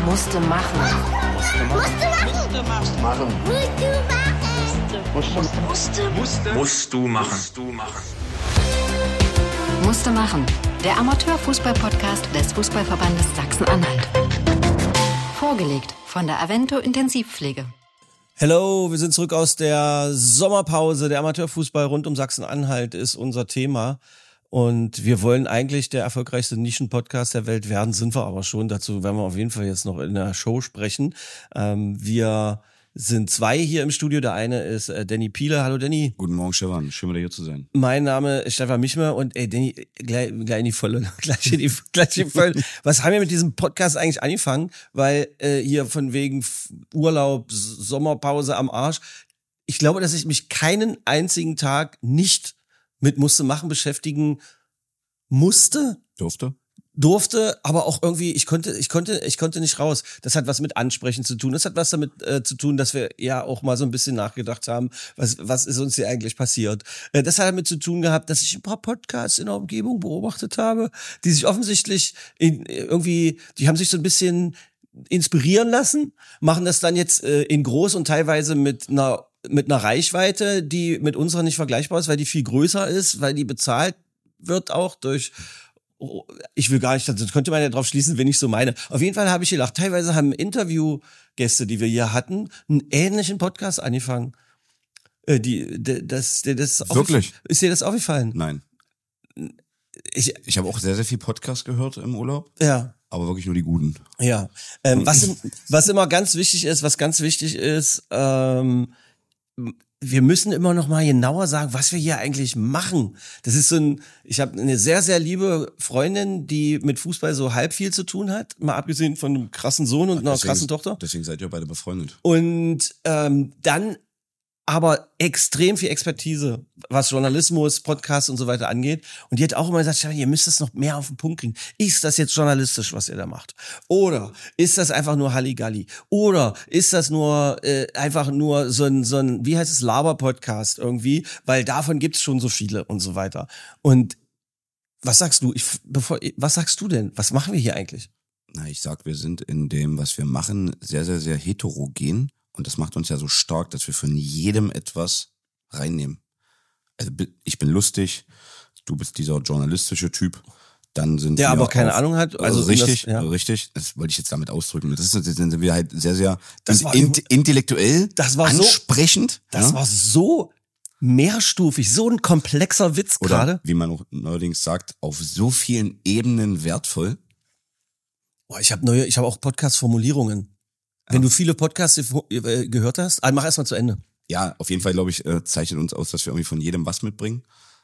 Musste machen. Musst du machen. Musste machen. Der Amateurfußball-Podcast des Fußballverbandes Sachsen-Anhalt. Vorgelegt von der Avento Intensivpflege. Hello, wir sind zurück aus der Sommerpause. Der Amateurfußball rund um Sachsen-Anhalt ist unser Thema. Und wir wollen eigentlich der erfolgreichste Nischen-Podcast der Welt werden, sind wir aber schon. Dazu werden wir auf jeden Fall jetzt noch in der Show sprechen. Wir sind zwei hier im Studio. Der eine ist Danny Piele. Hallo Danny. Guten Morgen Stefan, schön wieder hier zu sein. Mein Name ist Stefan Michmer und Danny, gleich in die Volle. Gleich in die Volle. Was haben wir mit diesem Podcast eigentlich angefangen? Weil hier von wegen Urlaub, Sommerpause am Arsch. Ich glaube, dass ich mich keinen einzigen Tag nicht mit Musste machen beschäftigen durfte, aber auch irgendwie, ich konnte nicht raus. Das hat was mit Ansprechen zu tun. Das hat was damit zu tun, dass wir ja auch mal so ein bisschen nachgedacht haben, was ist uns hier eigentlich passiert. Das hat damit zu tun gehabt, dass ich ein paar Podcasts in der Umgebung beobachtet habe, die sich offensichtlich die haben sich so ein bisschen inspirieren lassen, machen das dann jetzt in groß und teilweise mit einer Reichweite, die mit unserer nicht vergleichbar ist, weil die viel größer ist, weil die bezahlt wird auch durch, ich will gar nicht, das könnte man ja drauf schließen, wenn ich so meine. Auf jeden Fall habe ich gedacht, teilweise haben Interviewgäste, die wir hier hatten, einen ähnlichen Podcast angefangen. Wirklich? Ist dir das aufgefallen? Nein. Ich habe auch sehr, sehr viel Podcast gehört im Urlaub. Ja. Aber wirklich nur die guten. Ja. Was immer ganz wichtig ist, wir müssen immer noch mal genauer sagen, was wir hier eigentlich machen. Das ist ich habe eine sehr, sehr liebe Freundin, die mit Fußball so halb viel zu tun hat, mal abgesehen von einem krassen Sohn und einer krassen Tochter. Deswegen seid ihr beide befreundet. Und dann aber extrem viel Expertise, was Journalismus, Podcasts und so weiter angeht. Und die hat auch immer gesagt, ihr müsst das noch mehr auf den Punkt kriegen. Ist das jetzt journalistisch, was ihr da macht? Oder ist das einfach nur Halligalli? Oder ist das nur einfach nur so ein, wie heißt es, Laber-Podcast irgendwie? Weil davon gibt's schon so viele und so weiter. Und was sagst du? Was sagst du denn? Was machen wir hier eigentlich? Ich sag, wir sind in dem, was wir machen, sehr, sehr, sehr heterogen. Und das macht uns ja so stark, dass wir von jedem etwas reinnehmen. Also ich bin lustig, du bist dieser journalistische Typ. Dann sind der wir aber keine Ahnung hat. Also richtig. Das wollte ich jetzt damit ausdrücken. Dann sind wir halt sehr, sehr intellektuell, ansprechend. Das war so mehrstufig, so ein komplexer Witz gerade. Oder wie man auch neuerdings sagt, auf so vielen Ebenen wertvoll. Ich habe auch Podcast-Formulierungen. Wenn du viele Podcasts gehört hast, mach erst mal zu Ende. Ja, auf jeden Fall, glaube ich, zeichnet uns aus, dass wir irgendwie von jedem was mitbringen.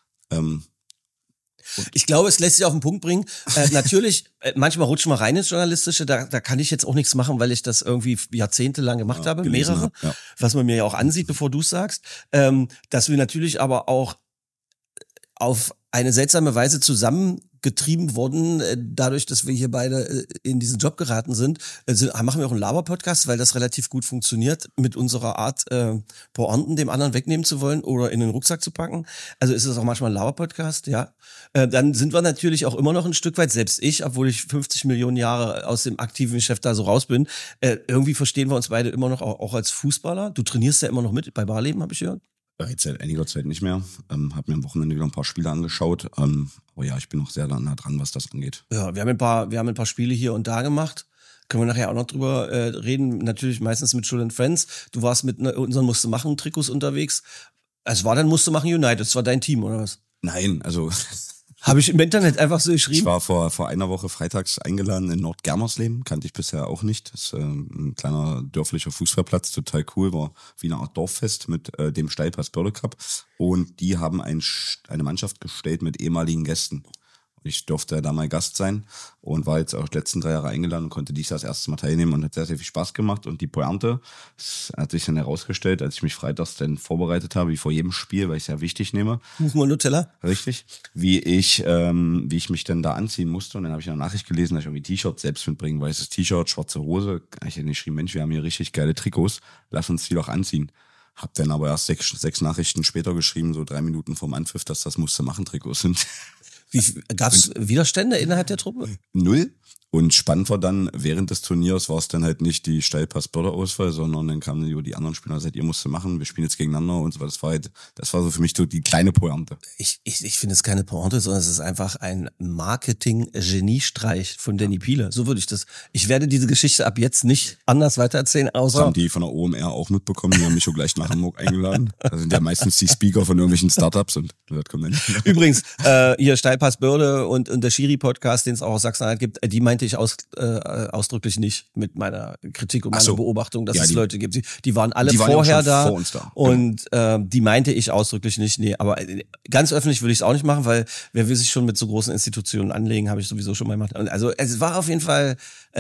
Ich glaube, es lässt sich auf den Punkt bringen. Natürlich, manchmal rutschen wir rein ins Journalistische, da kann ich jetzt auch nichts machen, weil ich das irgendwie jahrzehntelang gemacht habe, mehrere, was man mir ja auch ansieht, bevor du es sagst. Dass wir natürlich aber auch auf eine seltsame Weise zusammengetrieben wurden, dadurch, dass wir hier beide in diesen Job geraten sind, machen wir auch einen Laber-Podcast, weil das relativ gut funktioniert, mit unserer Art, Pointen dem anderen wegnehmen zu wollen oder in den Rucksack zu packen. Also ist es auch manchmal ein Laber-Podcast, ja. Dann sind wir natürlich auch immer noch ein Stück weit, selbst ich, obwohl ich 50 Millionen Jahre aus dem aktiven Geschäft da so raus bin, irgendwie verstehen wir uns beide immer noch auch als Fußballer. Du trainierst ja immer noch mit bei Barleben, habe ich gehört. Jetzt seit einiger Zeit nicht mehr. Hab mir am Wochenende wieder ein paar Spiele angeschaut. Aber ja, ich bin noch sehr nah dran, was das angeht. Ja, wir haben ein paar Spiele hier und da gemacht. Können wir nachher auch noch drüber reden. Natürlich meistens mit Schul & Friends. Du warst mit unseren Musste-Machen-Trikots unterwegs. Es war dann Musste-Machen United. Das war dein Team, oder was? Nein, also... Habe ich im Internet einfach so geschrieben? Ich war vor einer Woche freitags eingeladen in Nordgermersleben, kannte ich bisher auch nicht. Das ist ein kleiner dörflicher Fußballplatz, total cool, war wie eine Art Dorffest mit dem Steilpass Börde Cup. Und die haben eine Mannschaft gestellt mit ehemaligen Gästen. Ich durfte da mal Gast sein und war jetzt auch die letzten 3 Jahre eingeladen und konnte dies das erste Mal teilnehmen und hat sehr, sehr viel Spaß gemacht. Und die Pointe, das hat sich dann herausgestellt, als ich mich freitags dann vorbereitet habe, wie vor jedem Spiel, weil ich es ja wichtig nehme. Mal Nutella. Richtig. Wie ich mich dann da anziehen musste. Und dann habe ich eine Nachricht gelesen, dass ich irgendwie T-Shirt selbst mitbringen, weißes T-Shirt, schwarze Hose. Ich hätte geschrieben, Mensch, wir haben hier richtig geile Trikots, lass uns die doch anziehen. Hab dann aber erst 6 Nachrichten später geschrieben, so 3 Minuten vorm Anpfiff, dass das Musste-Machen-Trikots sind. Gab es Widerstände innerhalb der Truppe? 0. Und spannend war dann, während des Turniers war es dann halt nicht die Steilpass-Börder-Auswahl, sondern dann kamen die anderen Spieler, ihr musst machen, wir spielen jetzt gegeneinander und so weiter. Das war so für mich so die kleine Pointe. Ich finde es keine Pointe, sondern es ist einfach ein Marketing-Geniestreich von Danny Piele. So würde ich werde diese Geschichte ab jetzt nicht anders weitererzählen, außer... Das haben die von der OMR auch mitbekommen, die haben mich schon gleich nach Hamburg eingeladen. Da sind ja meistens die Speaker von irgendwelchen Startups und das kommt dann. Übrigens, hier Steilpass Börde und der Schiri-Podcast, den es auch aus Sachsen-Anhalt gibt, die meinte ich ausdrücklich nicht mit meiner Kritik und meiner Beobachtung, dass es Leute gibt. Die waren alle vorher da, vor uns da. Und die meinte ich ausdrücklich nicht. Nee, aber ganz öffentlich würde ich es auch nicht machen, weil wer will sich schon mit so großen Institutionen anlegen, habe ich sowieso schon mal gemacht. Also es war auf jeden Fall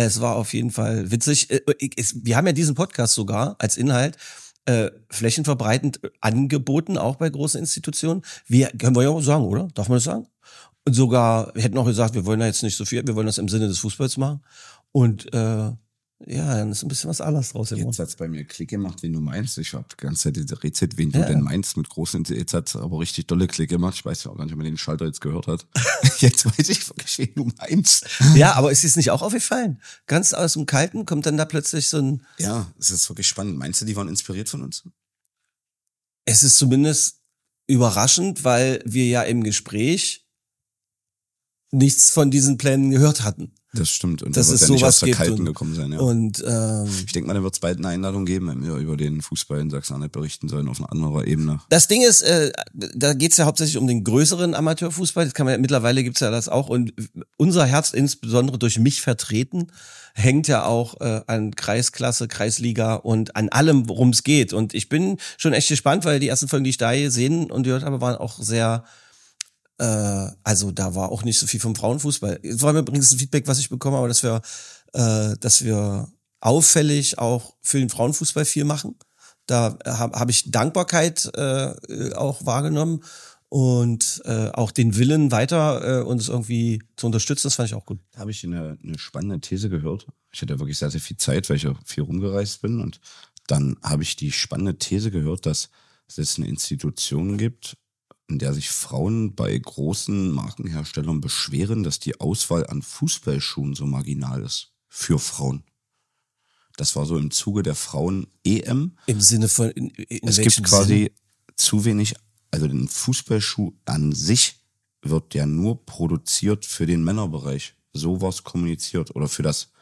witzig. Wir haben ja diesen Podcast sogar als Inhalt flächenverbreitend angeboten, auch bei großen Institutionen. Können wir ja auch sagen, oder? Darf man das sagen? Und sogar, wir hätten auch gesagt, wir wollen da jetzt nicht so viel, wir wollen das im Sinne des Fußballs machen. Und dann ist ein bisschen was anderes draus geworden. Jetzt hat's bei mir Klick gemacht, wen du meinst. Ich habe die ganze Zeit diese Rätsel, wen du denn meinst mit großen. Jetzt hat's aber richtig dolle Klick gemacht. Ich weiß ja auch gar nicht, ob man den Schalter jetzt gehört hat. Jetzt weiß ich wirklich, wen du meinst. Ja, aber ist es nicht auch aufgefallen? Ganz aus dem Kalten kommt dann da plötzlich so ein... Ja, es ist wirklich spannend. Meinst du, die waren inspiriert von uns? Es ist zumindest überraschend, weil wir ja im Gespräch nichts von diesen Plänen gehört hatten. Das stimmt. Und das da wird ist ja nicht sowas aus der gibt Kalten gekommen sein. Ja. Und ich denke mal, da wird es bald eine Einladung geben, wenn wir über den Fußball in Sachsen-Anhalt berichten sollen auf einer anderen Ebene. Das Ding ist, da geht's ja hauptsächlich um den größeren Amateurfußball. Das kann man ja, mittlerweile gibt's ja das auch. Und unser Herz, insbesondere durch mich vertreten, hängt ja auch an Kreisklasse, Kreisliga und an allem, worum es geht. Und ich bin schon echt gespannt, weil die ersten Folgen, die ich da gesehen und gehört habe, waren auch sehr... Also da war auch nicht so viel vom Frauenfußball. Es war übrigens ein Feedback, was ich bekommen habe, dass wir auffällig auch für den Frauenfußball viel machen. Da hab ich Dankbarkeit auch wahrgenommen und auch den Willen weiter uns irgendwie zu unterstützen. Das fand ich auch gut. Da habe ich eine spannende These gehört. Ich hatte wirklich sehr, sehr viel Zeit, weil ich ja viel rumgereist bin. Und dann habe ich die spannende These gehört, dass es eine Institution gibt, in der sich Frauen bei großen Markenherstellern beschweren, dass die Auswahl an Fußballschuhen so marginal ist für Frauen. Das war so im Zuge der Frauen-EM. Im Sinne von... Es gibt quasi zu wenig, also den Fußballschuh an sich wird ja nur produziert für den Männerbereich. So war es kommuniziert oder für das...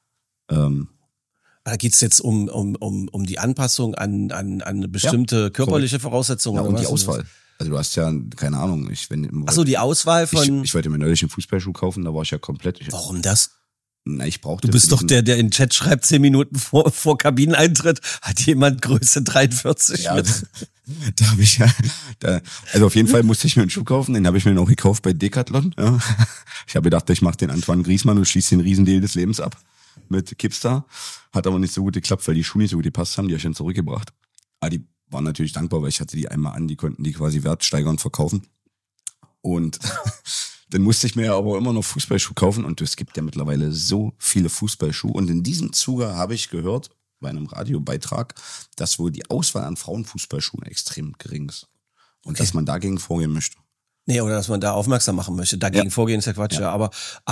Da geht's jetzt um die Anpassung an eine bestimmte körperliche Voraussetzung. Ja, oder um was? die Auswahl. Also du hast ja, keine Ahnung, Achso, die Auswahl von... Ich wollte mir neulich einen Fußballschuh kaufen, da war ich ja komplett... Warum das? Na, ich brauchte... Du bist doch der in den Chat schreibt, 10 Minuten vor Kabineneintritt, hat jemand Größe 43 ja, mit. Da habe ich ja... also auf jeden Fall musste ich mir einen Schuh kaufen, den habe ich mir noch gekauft bei Decathlon. Ja. Ich habe gedacht, ich mache den Antoine Griezmann und schließe den Riesendeal des Lebens ab mit Kipstar. Hat aber nicht so gut geklappt, weil die Schuhe nicht so gut gepasst haben, die habe ich dann zurückgebracht. Aber die waren natürlich dankbar, weil ich hatte die einmal an, die konnten die quasi wertsteigernd verkaufen. Und dann musste ich mir ja aber immer noch Fußballschuhe kaufen und es gibt ja mittlerweile so viele Fußballschuhe. Und in diesem Zuge habe ich gehört, bei einem Radiobeitrag, dass wohl die Auswahl an Frauenfußballschuhen extrem gering ist. Und dass man dagegen vorgehen möchte. Nee, oder dass man da aufmerksam machen möchte. Dagegen vorgehen ist ja Quatsch, ja.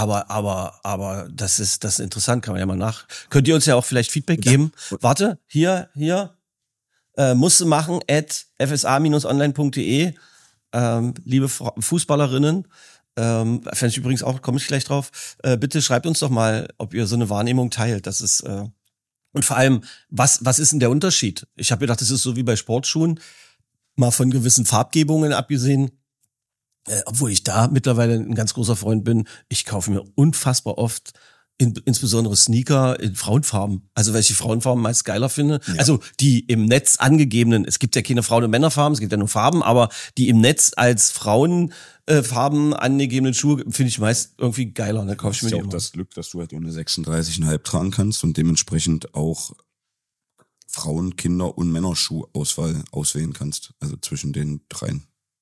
Aber das ist interessant, kann man ja mal Könnt ihr uns ja auch vielleicht Feedback geben? Warte, hier, musste machen @fsa-online.de. Liebe Fußballerinnen, fände ich übrigens auch, komme ich gleich drauf, bitte schreibt uns doch mal, ob ihr so eine Wahrnehmung teilt. Das ist und vor allem, was ist denn der Unterschied? Ich habe gedacht, das ist so wie bei Sportschuhen, mal von gewissen Farbgebungen abgesehen, obwohl ich da mittlerweile ein ganz großer Freund bin. Ich kaufe mir unfassbar oft insbesondere Sneaker in Frauenfarben. Also welche Frauenfarben meist geiler finde. Ja. Also die im Netz angegebenen, es gibt ja keine Frauen- und Männerfarben, es gibt ja nur Farben, aber die im Netz als Frauenfarben angegebenen Schuhe finde ich meist irgendwie geiler. Da kaufe ich mir die auch immer. Das Glück, dass du halt ohne 36,5 tragen kannst und dementsprechend auch Frauen-, Kinder- und Männerschuhauswahl auswählen kannst. Also zwischen den dreien.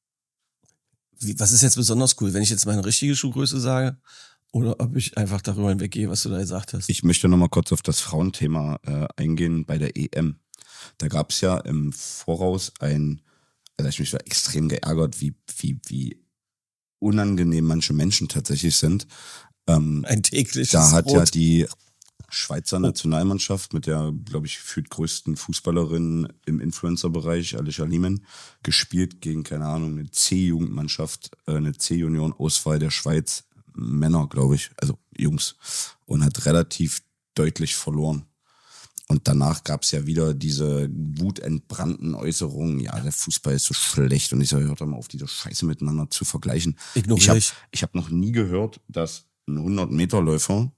Was ist jetzt besonders cool, wenn ich jetzt meine richtige Schuhgröße sage? Oder ob ich einfach darüber hinweggehe, was du da gesagt hast. Ich möchte nochmal kurz auf das Frauenthema eingehen bei der EM. Da gab es ja im Voraus also ich mich war extrem geärgert, wie unangenehm manche Menschen tatsächlich sind. Ein tägliches Da hat Brot. ja die Schweizer Nationalmannschaft mit der, glaube ich, gefühlt größten Fußballerin im Influencer-Bereich, Alicia Liemann, gespielt gegen, keine Ahnung, eine C-Jugendmannschaft, eine C-Junioren-Auswahl der Schweiz, Männer, glaube ich, also Jungs, und hat relativ deutlich verloren. Und danach gab's ja wieder diese wutentbrannten Äußerungen, ja, der Fußball ist so schlecht und ich sage, hört doch mal auf, diese Scheiße miteinander zu vergleichen. Ignoriere Ich hab noch nie gehört, dass ein 100-Meter-Läufer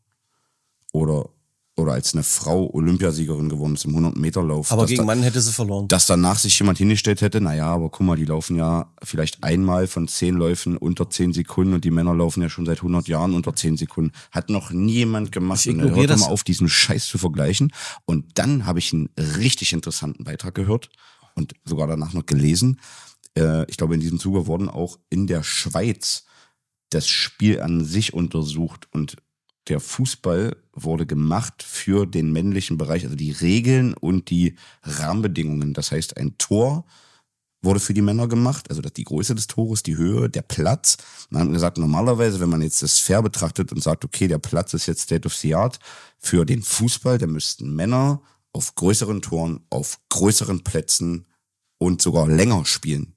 oder als eine Frau Olympiasiegerin geworden ist im 100-Meter-Lauf. Aber gegen Mann hätte sie verloren. Dass danach sich jemand hingestellt hätte, naja, aber guck mal, die laufen ja vielleicht einmal von 10 Läufen unter 10 Sekunden und die Männer laufen ja schon seit 100 Jahren unter 10 Sekunden. Hat noch nie jemand gemacht. Ich ignoriere hört das. mal auf, diesen Scheiß zu vergleichen. Und dann habe ich einen richtig interessanten Beitrag gehört und sogar danach noch gelesen. Ich glaube, in diesem Zuge wurden auch in der Schweiz das Spiel an sich untersucht und der Fußball wurde gemacht für den männlichen Bereich, also die Regeln und die Rahmenbedingungen. Das heißt, ein Tor wurde für die Männer gemacht, also die Größe des Tores, die Höhe, der Platz. Man hat gesagt, normalerweise, wenn man jetzt das fair betrachtet und sagt, okay, der Platz ist jetzt State of the Art für den Fußball, dann müssten Männer auf größeren Toren, auf größeren Plätzen und sogar länger spielen.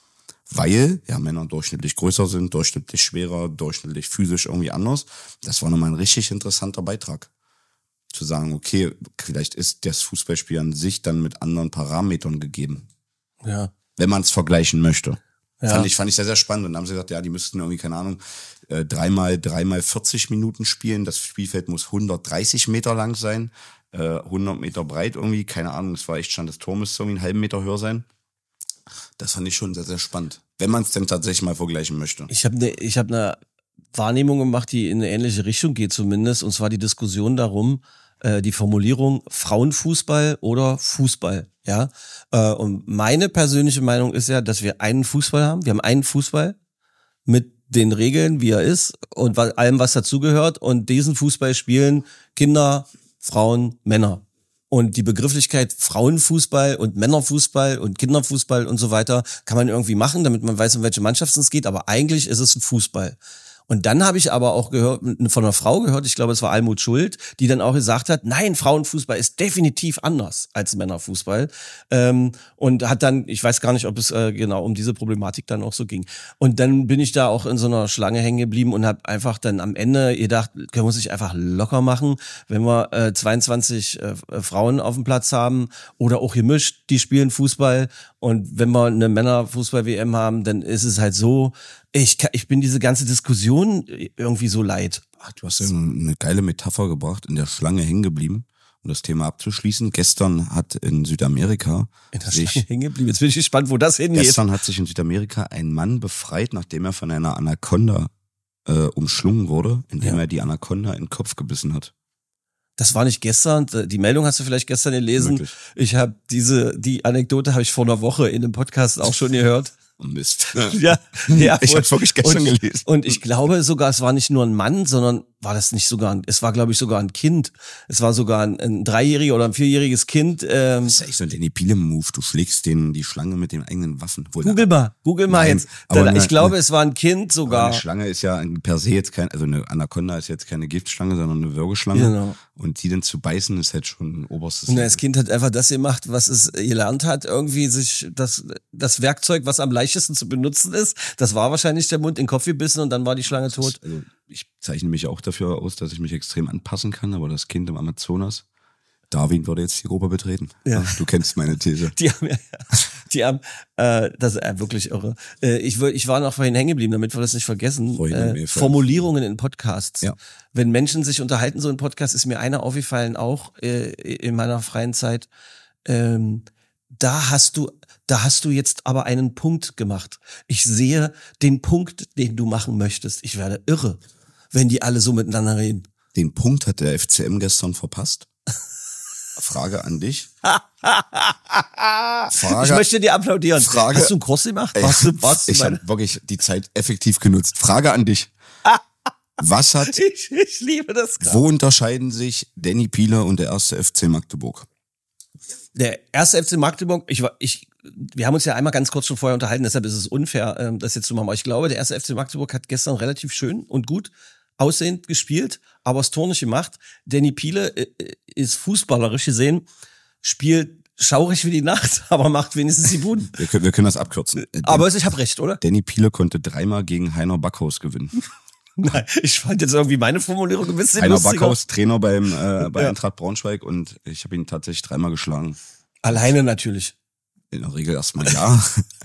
Weil ja Männer durchschnittlich größer sind, durchschnittlich schwerer, durchschnittlich physisch irgendwie anders. Das war nochmal ein richtig interessanter Beitrag. Zu sagen, okay, vielleicht ist das Fußballspiel an sich dann mit anderen Parametern gegeben. Ja. Wenn man es vergleichen möchte. Ja. Fand ich sehr, sehr spannend. Und dann haben sie gesagt, ja, die müssten irgendwie, keine Ahnung, dreimal 40 Minuten spielen. Das Spielfeld muss 130 Meter lang sein, 100 Meter breit irgendwie. Keine Ahnung, es war echt schon, das Tor müsste irgendwie einen halben Meter höher sein. Das fand ich schon sehr, sehr spannend. Wenn man es denn tatsächlich mal vergleichen möchte. Ich habe eine Wahrnehmung gemacht, die in eine ähnliche Richtung geht zumindest. Und zwar die Diskussion darum, die Formulierung Frauenfußball oder Fußball. Ja. Und meine persönliche Meinung ist ja, dass wir einen Fußball haben. Wir haben einen Fußball mit den Regeln, wie er ist und allem, was dazugehört. Und diesen Fußball spielen Kinder, Frauen, Männer. Und die Begrifflichkeit Frauenfußball und Männerfußball und Kinderfußball und so weiter kann man irgendwie machen, damit man weiß, um welche Mannschaft es geht. Aber eigentlich ist es ein Fußball. Und dann habe ich aber auch von einer Frau gehört, ich glaube, es war Almut Schuld, die dann auch gesagt hat, nein, Frauenfußball ist definitiv anders als Männerfußball. Und hat dann, ich weiß gar nicht, ob es genau um diese Problematik dann auch so ging. Und dann bin ich da auch in so einer Schlange hängen geblieben und habe einfach dann am Ende gedacht, können wir uns nicht einfach locker machen, wenn wir 22 Frauen auf dem Platz haben oder auch gemischt, die spielen Fußball. Und wenn wir eine Männerfußball-WM haben, dann ist es halt so, ich bin diese ganze Diskussion irgendwie so leid. Ach, du hast ja eine geile Metapher gebracht, in der Schlange hängen geblieben, um das Thema abzuschließen. Gestern hat in Südamerika hängen geblieben. Jetzt bin ich gespannt, wo das hingeht. Gestern hat sich in Südamerika ein Mann befreit, nachdem er von einer Anaconda umschlungen wurde, indem er die Anaconda in den Kopf gebissen hat. Das war nicht gestern. Die Meldung hast du vielleicht gestern gelesen. Möglich. Ich habe die Anekdote habe ich vor einer Woche in einem Podcast auch schon gehört. Mist. Ja, Ich hab's wirklich gestern gelesen. Und ich glaube sogar, es war nicht nur ein Mann, sondern es war, glaube ich, sogar ein Kind. Es war sogar ein 3-jähriger oder ein 4-jähriges Kind. Das ist ja echt so ein Danny Pile-Move. Du schlägst die Schlange mit den eigenen Waffen. Google mal Nein, jetzt. aber Ich glaube, es war ein Kind Aber sogar. eine Schlange ist ja per se jetzt also eine Anaconda ist jetzt keine Giftschlange, sondern eine Würgeschlange. Genau. Und die dann zu beißen, ist halt schon ein oberstes. Und das Kind hat einfach das gemacht, was es gelernt hat, irgendwie sich das Werkzeug, was am leichtesten zu benutzen ist, das war wahrscheinlich der Mund in den Kopf gebissen und dann war die Schlange tot. Also ich zeichne mich auch dafür aus, dass ich mich extrem anpassen kann, aber das Kind im Amazonas, Darwin würde jetzt die Gruppe betreten. Ja. Du kennst meine These. Die haben, das ist wirklich irre. Ich war noch vorhin hängen geblieben, damit wir das nicht vergessen. Formulierungen in Podcasts. Ja. Wenn Menschen sich unterhalten, so in Podcasts, ist mir einer aufgefallen, auch in meiner freien Zeit. Da hast du jetzt aber einen Punkt gemacht. Ich sehe den Punkt, den du machen möchtest. Ich werde irre, wenn die alle so miteinander reden. Den Punkt hat der FCM gestern verpasst. Frage an dich. Ich möchte dir applaudieren. Frage, hast du einen Cross gemacht? Ich habe wirklich die Zeit effektiv genutzt. Frage an dich. Was hat... Ich liebe das gerade. Wo unterscheiden sich Danny Pieler und der 1. FC Magdeburg? Der 1. FC Magdeburg, wir haben uns ja einmal ganz kurz schon vorher unterhalten, deshalb ist es unfair, das jetzt zu machen. Aber ich glaube, der 1. FC Magdeburg hat gestern relativ schön und gut aussehend gespielt, aber das Tor nicht gemacht. Danny Piele ist fußballerisch gesehen, spielt schaurig wie die Nacht, aber macht wenigstens die Buden. Wir können das abkürzen. Aber ich habe recht, oder? Danny Piele konnte 3-mal gegen Heiner Backhaus gewinnen. Nein, ich fand jetzt irgendwie meine Formulierung ein bisschen Heiner lustiger. Backhaus, Trainer bei Eintracht Braunschweig, und ich habe ihn tatsächlich 3-mal geschlagen. Alleine natürlich. In der Regel erstmal ja.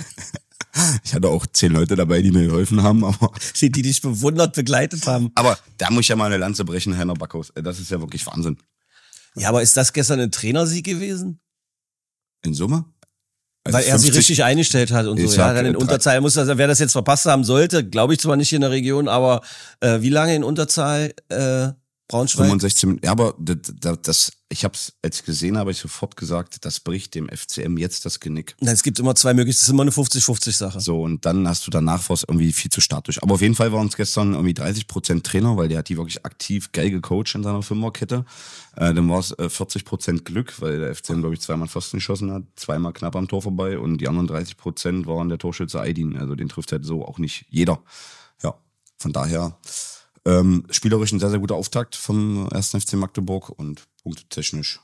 Ich hatte auch 10 Leute dabei, die mir geholfen haben, aber Die dich bewundert, begleitet haben. Aber da muss ich ja mal eine Lanze brechen, Heiner Backhaus. Das ist ja wirklich Wahnsinn. Ja, aber ist das gestern ein Trainersieg gewesen? In Summe? Also Weil er sie richtig eingestellt hat und so. Ja, dann in Unterzahl muss wer das jetzt verpasst haben sollte, glaube ich zwar nicht in der Region, aber wie lange in Unterzahl Braunschweig? 65 Minuten. Ja, aber ich habe es, als ich gesehen habe, ich sofort gesagt, das bricht dem FCM jetzt das Genick. Na, es gibt immer zwei Möglichkeiten, das ist immer eine 50-50-Sache. So, und dann hast du danach was irgendwie viel zu statisch. Aber auf jeden Fall waren es gestern irgendwie 30% Trainer, weil der hat die wirklich aktiv geil gecoacht in seiner Fünferkette. Dann war es 40% Glück, weil der FCM, glaube ich, 2-mal Pfosten geschossen hat, 2-mal knapp am Tor vorbei, und die anderen 30% waren der Torschütze Aydin. Also den trifft halt so auch nicht jeder. Ja, von daher spielerisch ein sehr, sehr guter Auftakt vom 1. FC Magdeburg und punktetechnisch.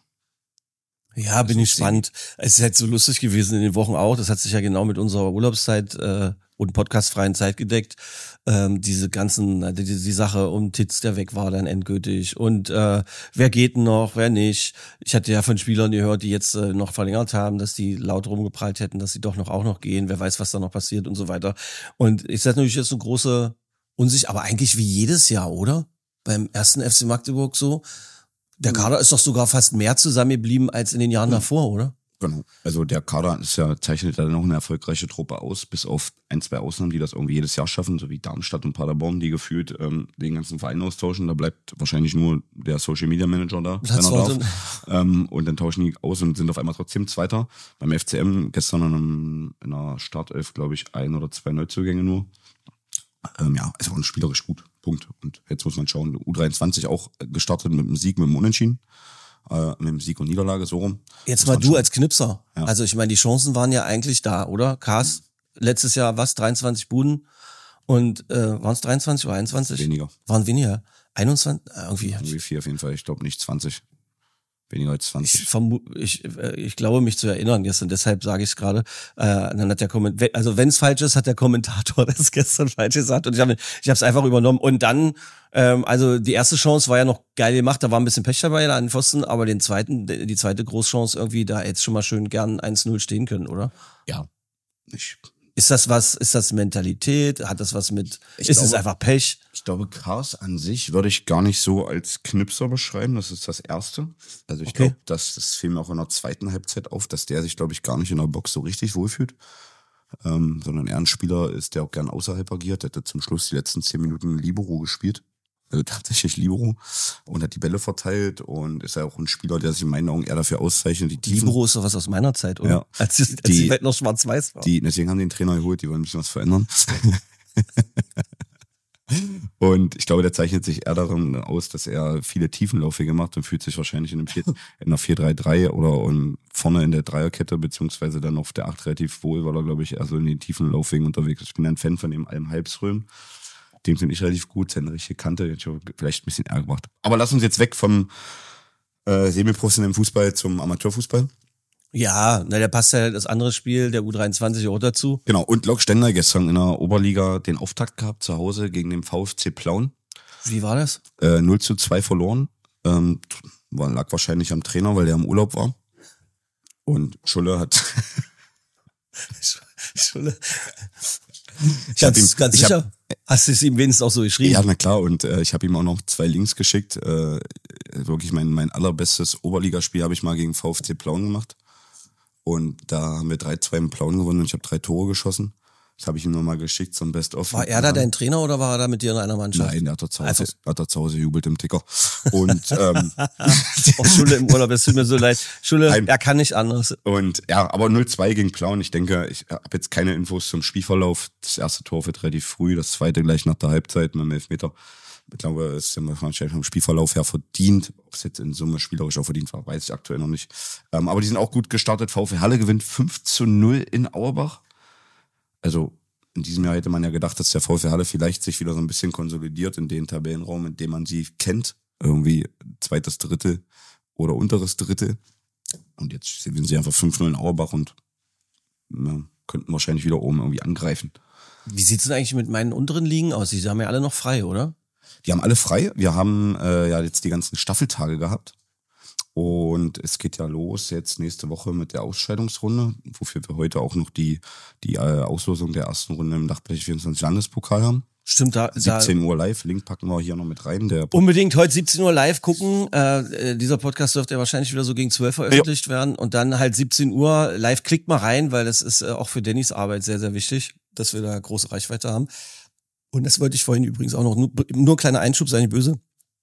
Ja, bin ich gespannt. Es ist halt so lustig gewesen in den Wochen auch. Das hat sich ja genau mit unserer Urlaubszeit und podcastfreien Zeit gedeckt. Diese ganzen, die Sache um Titz, der weg war dann endgültig. Und wer geht noch, wer nicht. Ich hatte ja von Spielern gehört, die jetzt noch verlängert haben, dass die laut rumgeprallt hätten, dass sie doch noch auch noch gehen. Wer weiß, was da noch passiert und so weiter. Und ich sage natürlich jetzt eine große Unsicher, aber eigentlich wie jedes Jahr, oder? Beim 1. FC Magdeburg so. Der Kader ist doch sogar fast mehr zusammengeblieben als in den Jahren davor, oder? Genau. Also der Kader zeichnet ja noch eine erfolgreiche Truppe aus, bis auf 1, 2 Ausnahmen, die das irgendwie jedes Jahr schaffen, so wie Darmstadt und Paderborn, die gefühlt den ganzen Verein austauschen. Da bleibt wahrscheinlich nur der Social Media Manager da, wenn er darf. Und dann tauschen die aus und sind auf einmal trotzdem Zweiter. Beim FCM gestern in einer Startelf, glaube ich, 1 oder 2 Neuzugänge nur. Ja, es war spielerisch gut. Punkt. Und jetzt muss man schauen, U23 auch gestartet mit dem Sieg, mit dem Unentschieden. Mit dem Sieg und Niederlage, so rum. Jetzt mal du als Knipser. Ja. Also ich meine, die Chancen waren ja eigentlich da, oder? Kars, letztes Jahr 23 Buden und waren es 23 oder 21? Weniger. Waren weniger. 21? Irgendwie 4 auf jeden Fall, ich glaube nicht 20. Weniger als 20. Ich glaube, mich zu erinnern gestern, deshalb sage ich es gerade. Dann hat der also wenn es falsch ist, hat der Kommentator das gestern falsch gesagt und ich habe es einfach übernommen. Und dann, also die erste Chance war ja noch geil gemacht, da war ein bisschen Pech dabei an den Pfosten, aber die zweite Großchance irgendwie, da jetzt schon mal schön gern 1-0 stehen können, oder? Ja. Ist das Mentalität? Hat das was mit, es einfach Pech? Ich glaube, Kars an sich würde ich gar nicht so als Knipser beschreiben. Das ist das Erste. Also ich glaube, das fiel mir auch in der zweiten Halbzeit auf, dass der sich, glaube ich, gar nicht in der Box so richtig wohlfühlt. Sondern eher ein Spieler ist, der auch gern außerhalb agiert. Der hat zum Schluss die letzten 10 Minuten Libero gespielt. Also tatsächlich Libero, und hat die Bälle verteilt und ist ja auch ein Spieler, der sich in meinen Augen eher dafür auszeichnet. Die Tiefen. Libero ist doch was aus meiner Zeit, oder? Ja. Als die Welt noch schwarz-weiß war. Deswegen haben die den Trainer geholt, die wollen ein bisschen was verändern. Und ich glaube, der zeichnet sich eher darin aus, dass er viele Tiefenlaufwege macht und fühlt sich wahrscheinlich in einer 4-3-3 oder vorne in der Dreierkette beziehungsweise dann auf der 8 relativ wohl, weil er, glaube ich, eher so in den tiefen Laufwegen unterwegs ist. Ich bin ein Fan von dem Alm Halbsröhm. Dem finde ich relativ gut, seine richtige Kante, jetzt schon vielleicht ein bisschen Ärger gemacht. Aber lass uns jetzt weg vom semi-professionellen Fußball zum Amateurfußball. Ja, der passt ja das andere Spiel, der U23 auch dazu. Genau, und Lok Stender gestern in der Oberliga den Auftakt gehabt, zu Hause gegen den VfC Plauen. Wie war das? 0-2 verloren. Lag wahrscheinlich am Trainer, weil der im Urlaub war. Und Schulle hat... Schulle... Ganz sicher? Hast du es ihm wenigstens auch so geschrieben? Ja, na klar. Und ich habe ihm auch noch 2 Links geschickt. Wirklich mein allerbestes Oberligaspiel habe ich mal gegen VfC Plauen gemacht. Und da haben wir 3-2 im Plauen gewonnen und ich habe 3 Tore geschossen. Das habe ich ihm nochmal geschickt zum Best-of. War er da dein Trainer oder war er da mit dir in einer Mannschaft? Nein, er hat da zu Hause jubelt im Ticker. Und auch Schule im Urlaub, es tut mir so leid. Schule, er kann nicht anders. Und ja, aber 0-2 gegen Plauen. Ich denke, ich habe jetzt keine Infos zum Spielverlauf. Das erste Tor wird relativ früh, das zweite gleich nach der Halbzeit mit dem Elfmeter. Ich glaube, es ist ja wahrscheinlich vom Spielverlauf her verdient. Ob es jetzt in Summe spielerisch auch verdient war, weiß ich aktuell noch nicht. Aber die sind auch gut gestartet. VfL Halle gewinnt 5-0 in Auerbach. Also in diesem Jahr hätte man ja gedacht, dass der VfL Halle vielleicht sich wieder so ein bisschen konsolidiert in den Tabellenraum, in dem man sie kennt. Irgendwie zweites Drittel oder unteres Drittel. Und jetzt sind sie einfach 5-0 in Auerbach und könnten wahrscheinlich wieder oben irgendwie angreifen. Wie sieht's denn eigentlich mit meinen unteren Ligen aus? Die haben ja alle noch frei, oder? Die haben alle frei. Wir haben ja jetzt die ganzen Staffeltage gehabt. Und es geht ja los jetzt nächste Woche mit der Ausscheidungsrunde, wofür wir heute auch noch die Auslosung der ersten Runde im Dachbereich 24 Landespokal haben. Stimmt, 17 Uhr live, Link packen wir hier noch mit rein. Unbedingt heute 17 Uhr live gucken. Dieser Podcast dürfte ja wahrscheinlich wieder so gegen 12 veröffentlicht werden. Und dann halt 17 Uhr live, klickt mal rein, weil das ist auch für Dannys Arbeit sehr, sehr wichtig, dass wir da große Reichweite haben. Und das wollte ich vorhin übrigens auch noch, nur kleiner Einschub, sei nicht böse.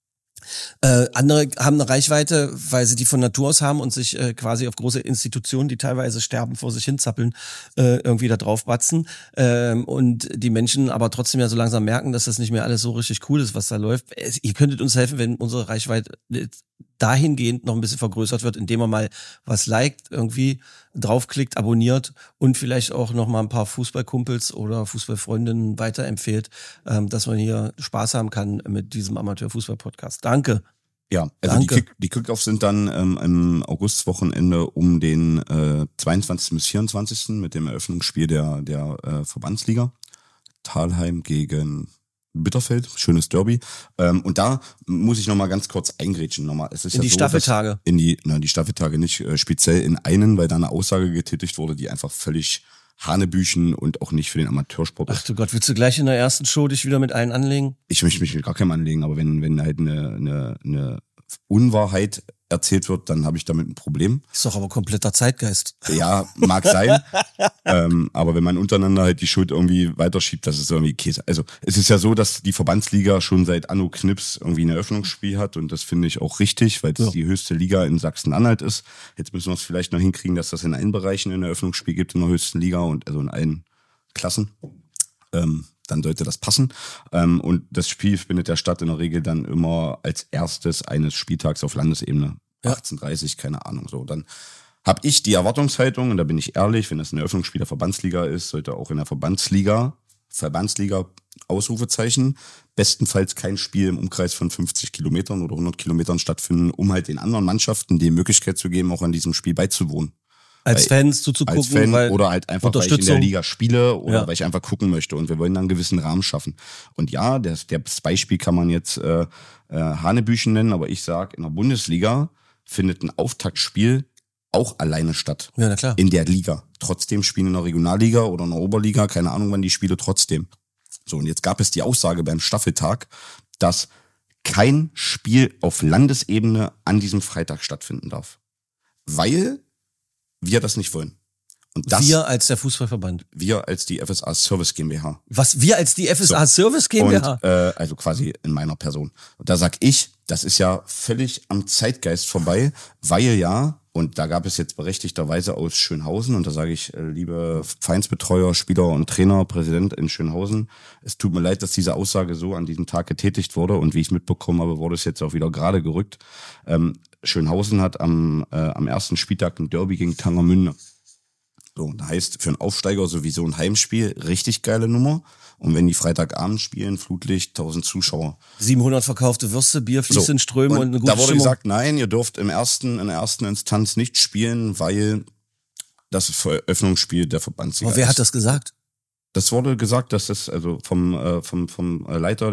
Andere haben eine Reichweite, weil sie die von Natur aus haben und sich quasi auf große Institutionen, die teilweise sterben, vor sich hin zappeln, irgendwie da drauf batzen. Und die Menschen aber trotzdem ja so langsam merken, dass das nicht mehr alles so richtig cool ist, was da läuft. Ihr könntet uns helfen, wenn unsere Reichweite dahingehend noch ein bisschen vergrößert wird, indem man mal was liked, irgendwie draufklickt, abonniert und vielleicht auch noch mal ein paar Fußballkumpels oder Fußballfreundinnen weiterempfehlt, dass man hier Spaß haben kann mit diesem Amateurfußball-Podcast. Danke. Ja, also danke. Die Kickoffs sind dann im Augustwochenende um den 22. bis 24. mit dem Eröffnungsspiel der Verbandsliga. Thalheim gegen Bitterfeld, schönes Derby. Und da muss ich nochmal ganz kurz eingrätschen. Es ist in die Staffeltage? Die Staffeltage nicht, speziell in einen, weil da eine Aussage getätigt wurde, die einfach völlig Hanebüchen und auch nicht für den Amateursport ist. Ach du Gott, willst du gleich in der ersten Show dich wieder mit allen anlegen? Ich möchte mich mit gar keinem anlegen, aber wenn halt eine Unwahrheit erzählt wird, dann habe ich damit ein Problem. Ist doch aber kompletter Zeitgeist. Ja, mag sein. Aber wenn man untereinander halt die Schuld irgendwie weiterschiebt, das ist irgendwie Käse. Also es ist ja so, dass die Verbandsliga schon seit Anno Knips irgendwie ein Eröffnungsspiel hat und das finde ich auch richtig, weil es die höchste Liga in Sachsen-Anhalt ist. Jetzt müssen wir es vielleicht noch hinkriegen, dass das in allen Bereichen ein Eröffnungsspiel gibt in der höchsten Liga und also in allen Klassen. Dann sollte das passen. Und das Spiel findet ja statt in der Regel dann immer als erstes eines Spieltags auf Landesebene. 18:30, keine Ahnung. So, dann habe ich die Erwartungshaltung, und da bin ich ehrlich, wenn das ein Eröffnungsspiel der Verbandsliga ist, sollte auch in der Verbandsliga, Ausrufezeichen, bestenfalls kein Spiel im Umkreis von 50 Kilometern oder 100 Kilometern stattfinden, um halt den anderen Mannschaften die Möglichkeit zu geben, auch an diesem Spiel beizuwohnen. Als Fans zuzugucken. Als Fan oder halt einfach, weil ich in der Liga spiele oder weil ich einfach gucken möchte. Und wir wollen dann einen gewissen Rahmen schaffen. Und ja, das Beispiel kann man jetzt Hanebüchen nennen, aber ich sag, in der Bundesliga findet ein Auftaktspiel auch alleine statt. Ja, na klar. In der Liga. Trotzdem spielen in der Regionalliga oder in der Oberliga, keine Ahnung wann die Spiele, trotzdem. So, und jetzt gab es die Aussage beim Staffeltag, dass kein Spiel auf Landesebene an diesem Freitag stattfinden darf. Weil wir das nicht wollen. Und das, wir als der Fußballverband? Wir als die FSA Service GmbH. Was, wir als die FSA Service GmbH? Und, also quasi in meiner Person. Und da sag ich, das ist ja völlig am Zeitgeist vorbei, weil ja, und da gab es jetzt berechtigterweise aus Schönhausen, und da sage ich, liebe Vereinsbetreuer, Spieler und Trainer, Präsident in Schönhausen, es tut mir leid, dass diese Aussage so an diesem Tag getätigt wurde, und wie ich es mitbekommen habe, wurde es jetzt auch wieder gerade gerückt. Schönhausen hat am ersten Spieltag ein Derby gegen Tangermünde. So, das heißt, für einen Aufsteiger sowieso ein Heimspiel, richtig geile Nummer. Und wenn die Freitagabend spielen, Flutlicht, 1000 Zuschauer. 700 verkaufte Würste, Bier fließt in Strömen und eine gute da wurde Stimmung. gesagt, nein, ihr dürft in der ersten Instanz nicht spielen, weil das Eröffnungsspiel der Verbandsliga ist. Aber wer hat das gesagt? Das wurde gesagt, dass das also vom Leiter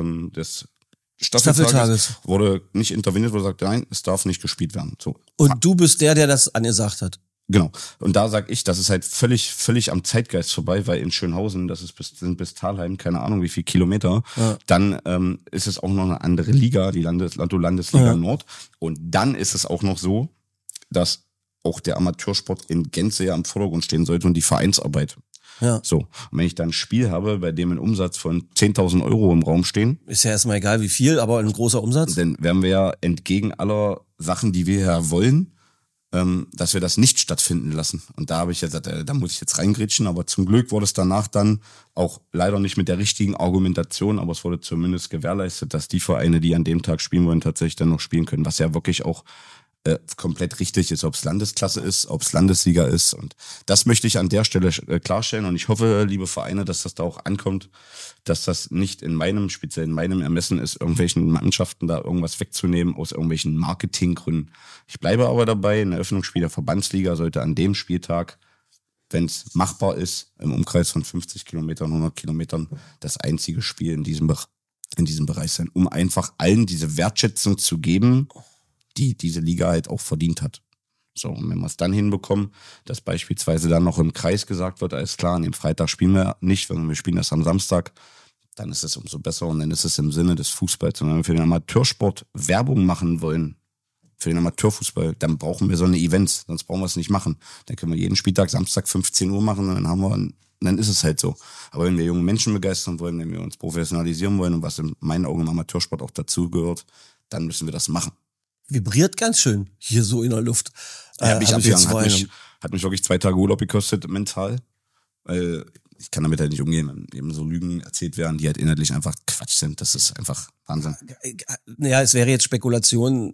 des Staffeltages wurde nicht interveniert, wurde gesagt, nein, es darf nicht gespielt werden. So. Und du bist der das angesagt hat? Genau. Und da sag ich, das ist halt völlig am Zeitgeist vorbei, weil in Schönhausen, das ist bis Thalheim, keine Ahnung wie viel Kilometer, dann ist es auch noch eine andere Liga, die Landesliga Nord. Und dann ist es auch noch so, dass auch der Amateursport in Gänze ja im Vordergrund stehen sollte und die Vereinsarbeit. Ja. So. Und wenn ich dann ein Spiel habe, bei dem ein Umsatz von 10.000 Euro im Raum stehen. Ist ja erstmal egal wie viel, aber ein großer Umsatz. Dann werden wir ja entgegen aller Sachen, die wir ja wollen, dass wir das nicht stattfinden lassen. Und da habe ich gesagt, da muss ich jetzt reingrätschen, aber zum Glück wurde es danach dann auch leider nicht mit der richtigen Argumentation, aber es wurde zumindest gewährleistet, dass die Vereine, die an dem Tag spielen wollen, tatsächlich dann noch spielen können, was ja wirklich auch komplett richtig ist, ob es Landesklasse ist, ob es Landesliga ist. Und das möchte ich an der Stelle klarstellen. Und ich hoffe, liebe Vereine, dass das da auch ankommt, dass das nicht speziell in meinem Ermessen ist, irgendwelchen Mannschaften da irgendwas wegzunehmen aus irgendwelchen Marketinggründen. Ich bleibe aber dabei, ein Eröffnungsspiel der Verbandsliga sollte an dem Spieltag, wenn es machbar ist, im Umkreis von 50 Kilometern, 100 Kilometern, das einzige Spiel in diesem Bereich sein, um einfach allen diese Wertschätzung zu geben, die diese Liga halt auch verdient hat. So, und wenn wir es dann hinbekommen, dass beispielsweise dann noch im Kreis gesagt wird, alles klar, an dem Freitag spielen wir nicht, sondern wir spielen das am Samstag, dann ist es umso besser und dann ist es im Sinne des Fußballs. Und wenn wir für den Amateursport Werbung machen wollen, für den Amateurfußball, dann brauchen wir so eine Events, sonst brauchen wir es nicht machen. Dann können wir jeden Spieltag Samstag 15 Uhr machen und dann ist es halt so. Aber wenn wir junge Menschen begeistern wollen, wenn wir uns professionalisieren wollen und was in meinen Augen im Amateursport auch dazu gehört, dann müssen wir das machen. Vibriert ganz schön hier so in der Luft. Hat mich wirklich 2 Tage Urlaub gekostet, mental. Weil ich kann damit halt nicht umgehen, wenn eben so Lügen erzählt werden, die halt inhaltlich einfach Quatsch sind. Das ist einfach Wahnsinn. Naja, es wäre jetzt Spekulation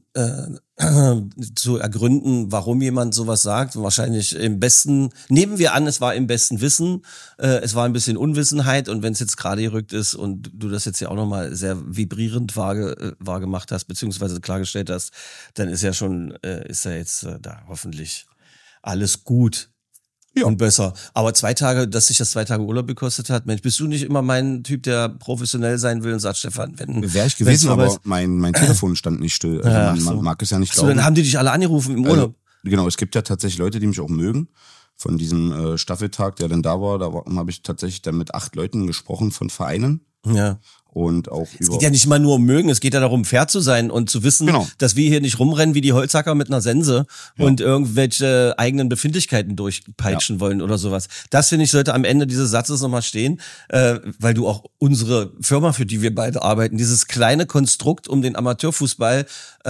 zu ergründen, warum jemand sowas sagt. Wahrscheinlich nehmen wir an, es war im besten Wissen, es war ein bisschen Unwissenheit und wenn es jetzt gerade gerückt ist und du das jetzt ja auch nochmal sehr vibrierend wahr gemacht hast, beziehungsweise klargestellt hast, dann ist ja jetzt da hoffentlich alles gut. Ja. Und besser. Aber dass sich das 2 Tage Urlaub gekostet hat, Mensch, bist du nicht immer mein Typ, der professionell sein will und sagt, Stefan, wäre ich gewesen, aber mein Telefon stand nicht still. Also man mag es ja nicht glauben. Dann haben die dich alle angerufen im Urlaub. Genau, es gibt ja tatsächlich Leute, die mich auch mögen. Von diesem Staffeltag, der dann da war, habe ich tatsächlich dann mit 8 Leuten gesprochen von Vereinen. Ja. Und auch es geht ja nicht mal nur um mögen, es geht ja darum, fair zu sein und zu wissen, dass wir hier nicht rumrennen wie die Holzhacker mit einer Sense und irgendwelche eigenen Befindlichkeiten durchpeitschen wollen oder sowas. Das, finde ich, sollte am Ende dieses Satzes nochmal stehen, weil du auch unsere Firma, für die wir beide arbeiten, dieses kleine Konstrukt, um den Amateurfußball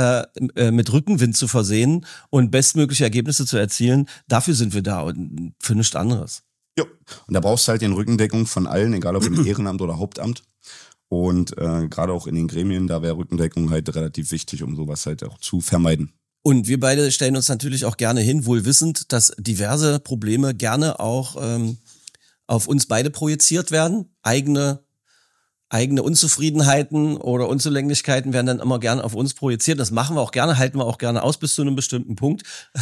mit Rückenwind zu versehen und bestmögliche Ergebnisse zu erzielen, dafür sind wir da und für nichts anderes. Ja, und da brauchst du halt den Rückendeckung von allen, egal ob im Ehrenamt oder Hauptamt. Und gerade auch in den Gremien, da wäre Rückendeckung halt relativ wichtig, um sowas halt auch zu vermeiden. Und wir beide stellen uns natürlich auch gerne hin, wohl wissend, dass diverse Probleme gerne auch auf uns beide projiziert werden. Eigene Unzufriedenheiten oder Unzulänglichkeiten werden dann immer gerne auf uns projiziert. Das machen wir auch gerne, halten wir auch gerne aus bis zu einem bestimmten Punkt.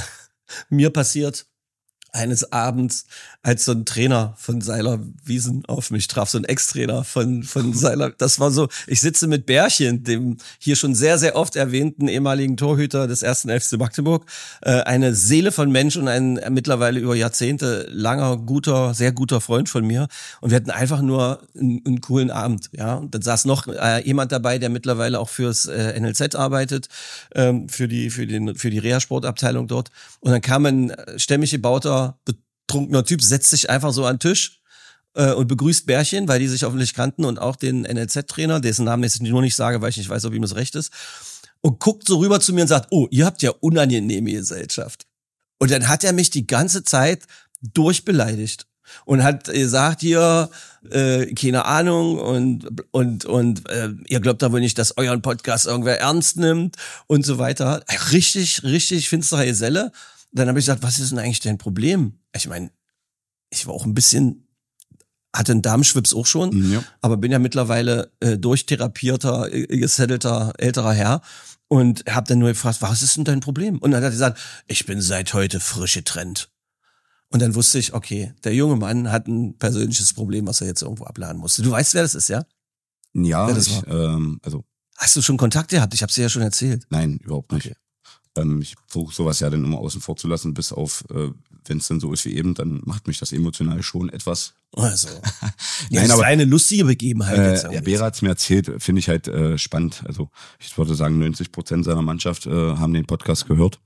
Mir passiert eines Abends, als so ein Trainer von Seiler Wiesen auf mich traf, so ein Ex-Trainer von Seiler, das war so, ich sitze mit Bärchen, dem hier schon sehr, sehr oft erwähnten ehemaligen Torhüter des 1. FC Magdeburg, eine Seele von Mensch und ein mittlerweile über Jahrzehnte langer, sehr guter Freund von mir und wir hatten einfach nur einen coolen Abend, ja, und dann saß noch jemand dabei, der mittlerweile auch fürs NLZ arbeitet, für die Reha-Sportabteilung dort und dann kam ein stämmig gebauter betrunkener Typ, setzt sich einfach so an den Tisch und begrüßt Bärchen, weil die sich hoffentlich kannten und auch den NLZ-Trainer, dessen Namen jetzt nur nicht sage, weil ich nicht weiß, ob ihm das recht ist, und guckt so rüber zu mir und sagt, oh, ihr habt ja unangenehme Gesellschaft. Und dann hat er mich die ganze Zeit durchbeleidigt und hat gesagt, hier, keine Ahnung und ihr glaubt da wohl nicht, dass euren Podcast irgendwer ernst nimmt und so weiter. Richtig finstere Geselle. Dann habe ich gesagt, was ist denn eigentlich dein Problem? Ich meine, ich war auch ein bisschen, hatte einen Darmschwips auch schon, aber bin ja mittlerweile durchtherapierter, gesettelter, älterer Herr und habe dann nur gefragt, was ist denn dein Problem? Und dann hat er gesagt, ich bin seit heute frisch getrennt. Und dann wusste ich, okay, der junge Mann hat ein persönliches Problem, was er jetzt irgendwo abladen musste. Du weißt, wer das ist, ja? Ja, Hast du schon Kontakt gehabt? Ich habe es dir ja schon erzählt. Nein, überhaupt nicht. Okay. Ich versuche sowas ja dann immer außen vor zu lassen, bis auf, wenn es dann so ist wie eben, dann macht mich das emotional schon etwas. Also, nein, aber eine lustige Begebenheit. Der Bera hat's mir erzählt, finde ich halt spannend. Also ich würde sagen, 90% seiner Mannschaft haben den Podcast gehört.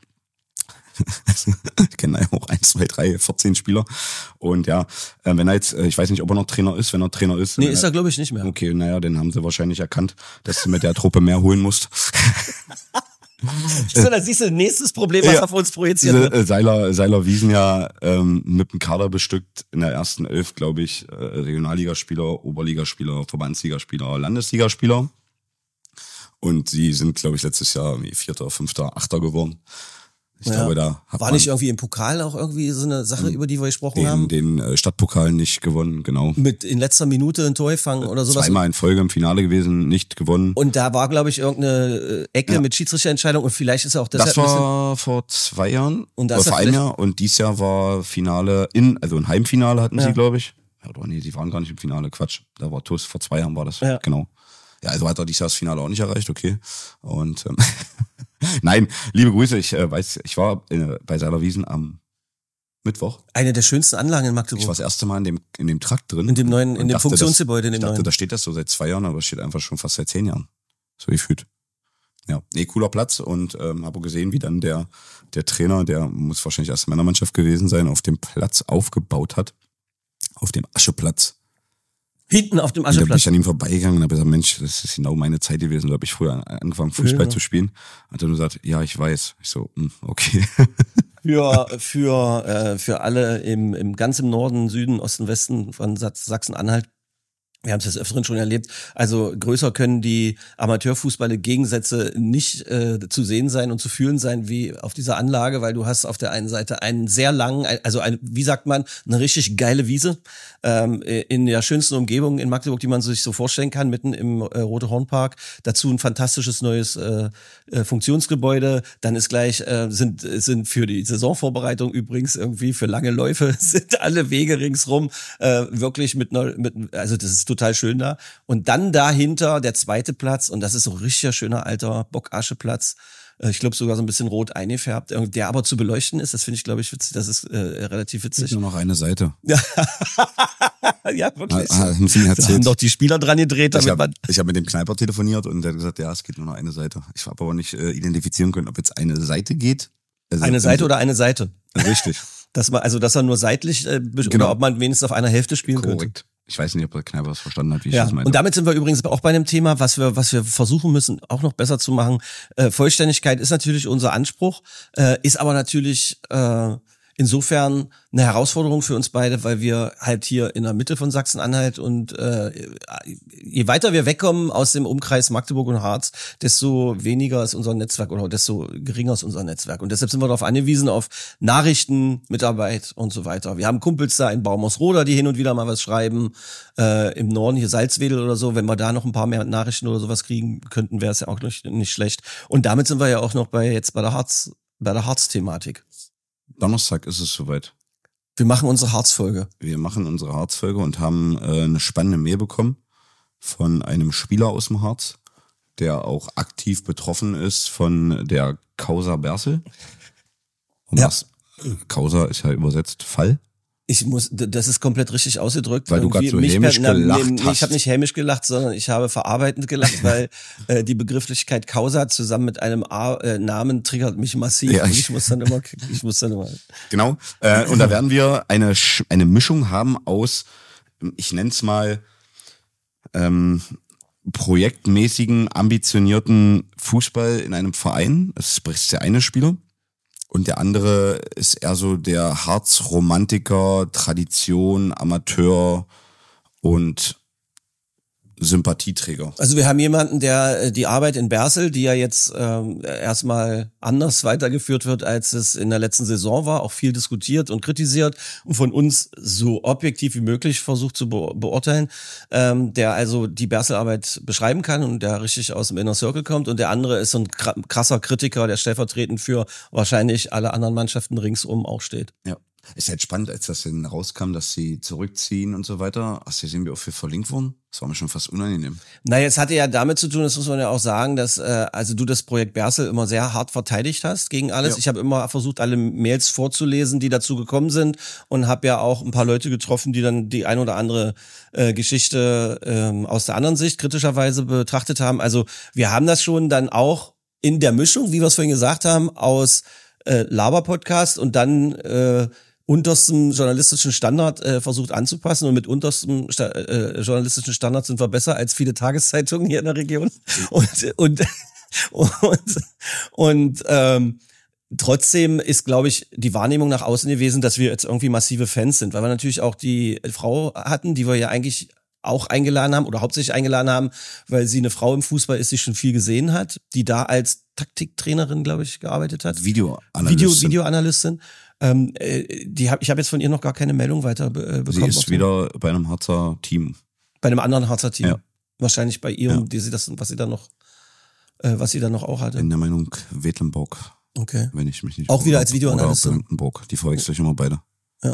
Ich kenne auch 1, 2, 3, 14 Spieler. Und ja, wenn er jetzt, ich weiß nicht, ob er noch Trainer ist, wenn er Trainer ist. Nee, ist er glaube ich nicht mehr. Okay, naja, dann haben sie wahrscheinlich erkannt, dass du mit der Truppe mehr holen musst. So, da siehst du, nächstes Problem, was auf uns projiziert wird. Seiler Wiesen ja mit dem Kader bestückt in der ersten 11, glaube ich, Regionalligaspieler, Oberligaspieler, Verbandsligaspieler, Landesligaspieler. Und sie sind, glaube ich, letztes Jahr 4., 5., 8. geworden. Ich glaube, da war nicht irgendwie im Pokal auch irgendwie so eine Sache, über die wir gesprochen haben? Den Stadtpokal nicht gewonnen, genau. Mit in letzter Minute ein Tor gefangen oder sowas? Zweimal in Folge im Finale gewesen, nicht gewonnen. Und da war, glaube ich, irgendeine Ecke mit Schiedsrichterentscheidung und vielleicht ist auch deshalb... Das war vor 2 Jahren, und oder vor einem Jahr, und dieses Jahr war Finale also ein Heimfinale hatten sie, glaube ich. Ja, oder nee, sie waren gar nicht im Finale, Quatsch. Da war TuS, vor 2 Jahren war das, genau. Ja, also hat er dieses Jahr das Finale auch nicht erreicht, okay. Und nein, liebe Grüße, ich war bei Seilerwiesen am Mittwoch. Eine der schönsten Anlagen in Magdeburg. Ich war das erste Mal in dem Trakt drin. In dem neuen, in dem Funktionsgebäude. Ich dachte, da steht das so seit 2 Jahren, aber es steht einfach schon fast seit 10 Jahren. So gefühlt. Ja, cooler Platz, und habe gesehen, wie dann der Trainer, der muss wahrscheinlich erst Männermannschaft gewesen sein, auf dem Platz aufgebaut hat. Auf dem Ascheplatz. Hinten auf dem Ascheplatz. Da bin ich an ihm vorbeigegangen und habe gesagt, Mensch, das ist genau meine Zeit gewesen. Da habe ich früher angefangen, Fußball zu spielen. Hat er nur gesagt, ja, ich weiß. Ich so, okay. Für alle im ganz im Norden, Süden, Osten, Westen von Sachsen-Anhalt. Wir haben es des Öfteren schon erlebt. Also größer können die Amateurfußballe-Gegensätze nicht zu sehen sein und zu fühlen sein wie auf dieser Anlage, weil du hast auf der einen Seite einen sehr langen, wie sagt man, eine richtig geile Wiese in der schönsten Umgebung in Magdeburg, die man sich so vorstellen kann, mitten im Rote-Horn-Park. Dazu ein fantastisches neues Funktionsgebäude. Dann ist gleich sind für die Saisonvorbereitung übrigens irgendwie für lange Läufe sind alle Wege ringsrum wirklich also das ist total schön da. Und dann dahinter der zweite Platz, und das ist so ein richtiger schöner alter Bockascheplatz. Ich glaube sogar so ein bisschen rot eingefärbt, der aber zu beleuchten ist. Das finde ich, glaube ich, witzig. Das ist relativ witzig. Nur noch eine Seite. Ja, wirklich. Da haben doch die Spieler dran gedreht. Ich hab mit dem Kneiper telefoniert und der hat gesagt, ja, es geht nur noch eine Seite. Ich habe aber nicht identifizieren können, ob jetzt eine Seite geht. Also eine Seite oder eine Seite. Richtig. Dass er nur seitlich oder ob man wenigstens auf einer Hälfte spielen könnte. Ich weiß nicht, ob der Kneiper das verstanden hat, wie ich das meine. Und damit sind wir übrigens auch bei einem Thema, was wir versuchen müssen, auch noch besser zu machen. Vollständigkeit ist natürlich unser Anspruch, ist aber natürlich insofern eine Herausforderung für uns beide, weil wir halt hier in der Mitte von Sachsen-Anhalt und je weiter wir wegkommen aus dem Umkreis Magdeburg und Harz, desto weniger ist unser Netzwerk oder desto geringer ist unser Netzwerk. Und deshalb sind wir darauf angewiesen, auf Nachrichten, Mitarbeit und so weiter. Wir haben Kumpels da in Baumersroda, die hin und wieder mal was schreiben, im Norden hier Salzwedel oder so. Wenn wir da noch ein paar mehr Nachrichten oder sowas kriegen könnten, wäre es ja auch nicht schlecht. Und damit sind wir ja auch noch bei der Harz-Thematik. Donnerstag ist es soweit. Wir machen unsere Harzfolge. Wir machen unsere Harzfolge und haben eine spannende Mail bekommen von einem Spieler aus dem Harz, der auch aktiv betroffen ist von der Causa Bersel. Causa ist ja übersetzt Fall. Das ist komplett richtig ausgedrückt. Weil du gerade so hämisch gelacht hast. Ich habe nicht hämisch gelacht, sondern ich habe verarbeitend gelacht, weil die Begrifflichkeit Causa zusammen mit einem Namen triggert mich massiv. Ja, ich muss dann immer. Genau. Und da werden wir eine Mischung haben aus, ich nenne es mal, projektmäßigen, ambitionierten Fußball in einem Verein. Das ist der eine Spieler. Und der andere ist eher so der Harz-Romantiker, Tradition, Amateur und Sympathieträger. Also wir haben jemanden, der die Arbeit in Bersel, die ja jetzt erstmal anders weitergeführt wird, als es in der letzten Saison war, auch viel diskutiert und kritisiert und von uns so objektiv wie möglich versucht zu beurteilen, der also die Bersel-Arbeit beschreiben kann und der richtig aus dem Inner Circle kommt. Und der andere ist so ein krasser Kritiker, der stellvertretend für wahrscheinlich alle anderen Mannschaften ringsum auch steht. Ja. Ist halt spannend, als das dann rauskam, dass sie zurückziehen und so weiter. Hast du gesehen, wie oft wir verlinkt wurden? Das war mir schon fast unangenehm. Naja, es hatte ja damit zu tun, das muss man ja auch sagen, dass also du das Projekt Bersel immer sehr hart verteidigt hast gegen alles. Ja. Ich habe immer versucht, alle Mails vorzulesen, die dazu gekommen sind und habe ja auch ein paar Leute getroffen, die dann die ein oder andere Geschichte aus der anderen Sicht kritischerweise betrachtet haben. Also wir haben das schon dann auch in der Mischung, wie wir es vorhin gesagt haben, aus Laber-Podcast und dann unterstem journalistischen Standard versucht anzupassen und mit unterstem journalistischen Standard sind wir besser als viele Tageszeitungen hier in der Region und trotzdem ist, glaube ich, die Wahrnehmung nach außen gewesen, dass wir jetzt irgendwie massive Fans sind, weil wir natürlich auch die Frau hatten, die wir ja eigentlich auch eingeladen haben oder hauptsächlich eingeladen haben, weil sie eine Frau im Fußball ist, die schon viel gesehen hat, die da als Taktiktrainerin, glaube ich, gearbeitet hat. Videoanalystin. Ich habe jetzt von ihr noch gar keine Meldung weiter bekommen. Sie ist wieder bei einem Harzer Team. Bei einem anderen Harzer Team. Ja. Wahrscheinlich bei ihr, was sie dann noch auch hatte. In der Meinung Wedlenburg. Okay. Wenn ich mich nicht auch wieder als Videoanalystin. Oder Brandenburg. Die verwechsel ich immer beide. Ja.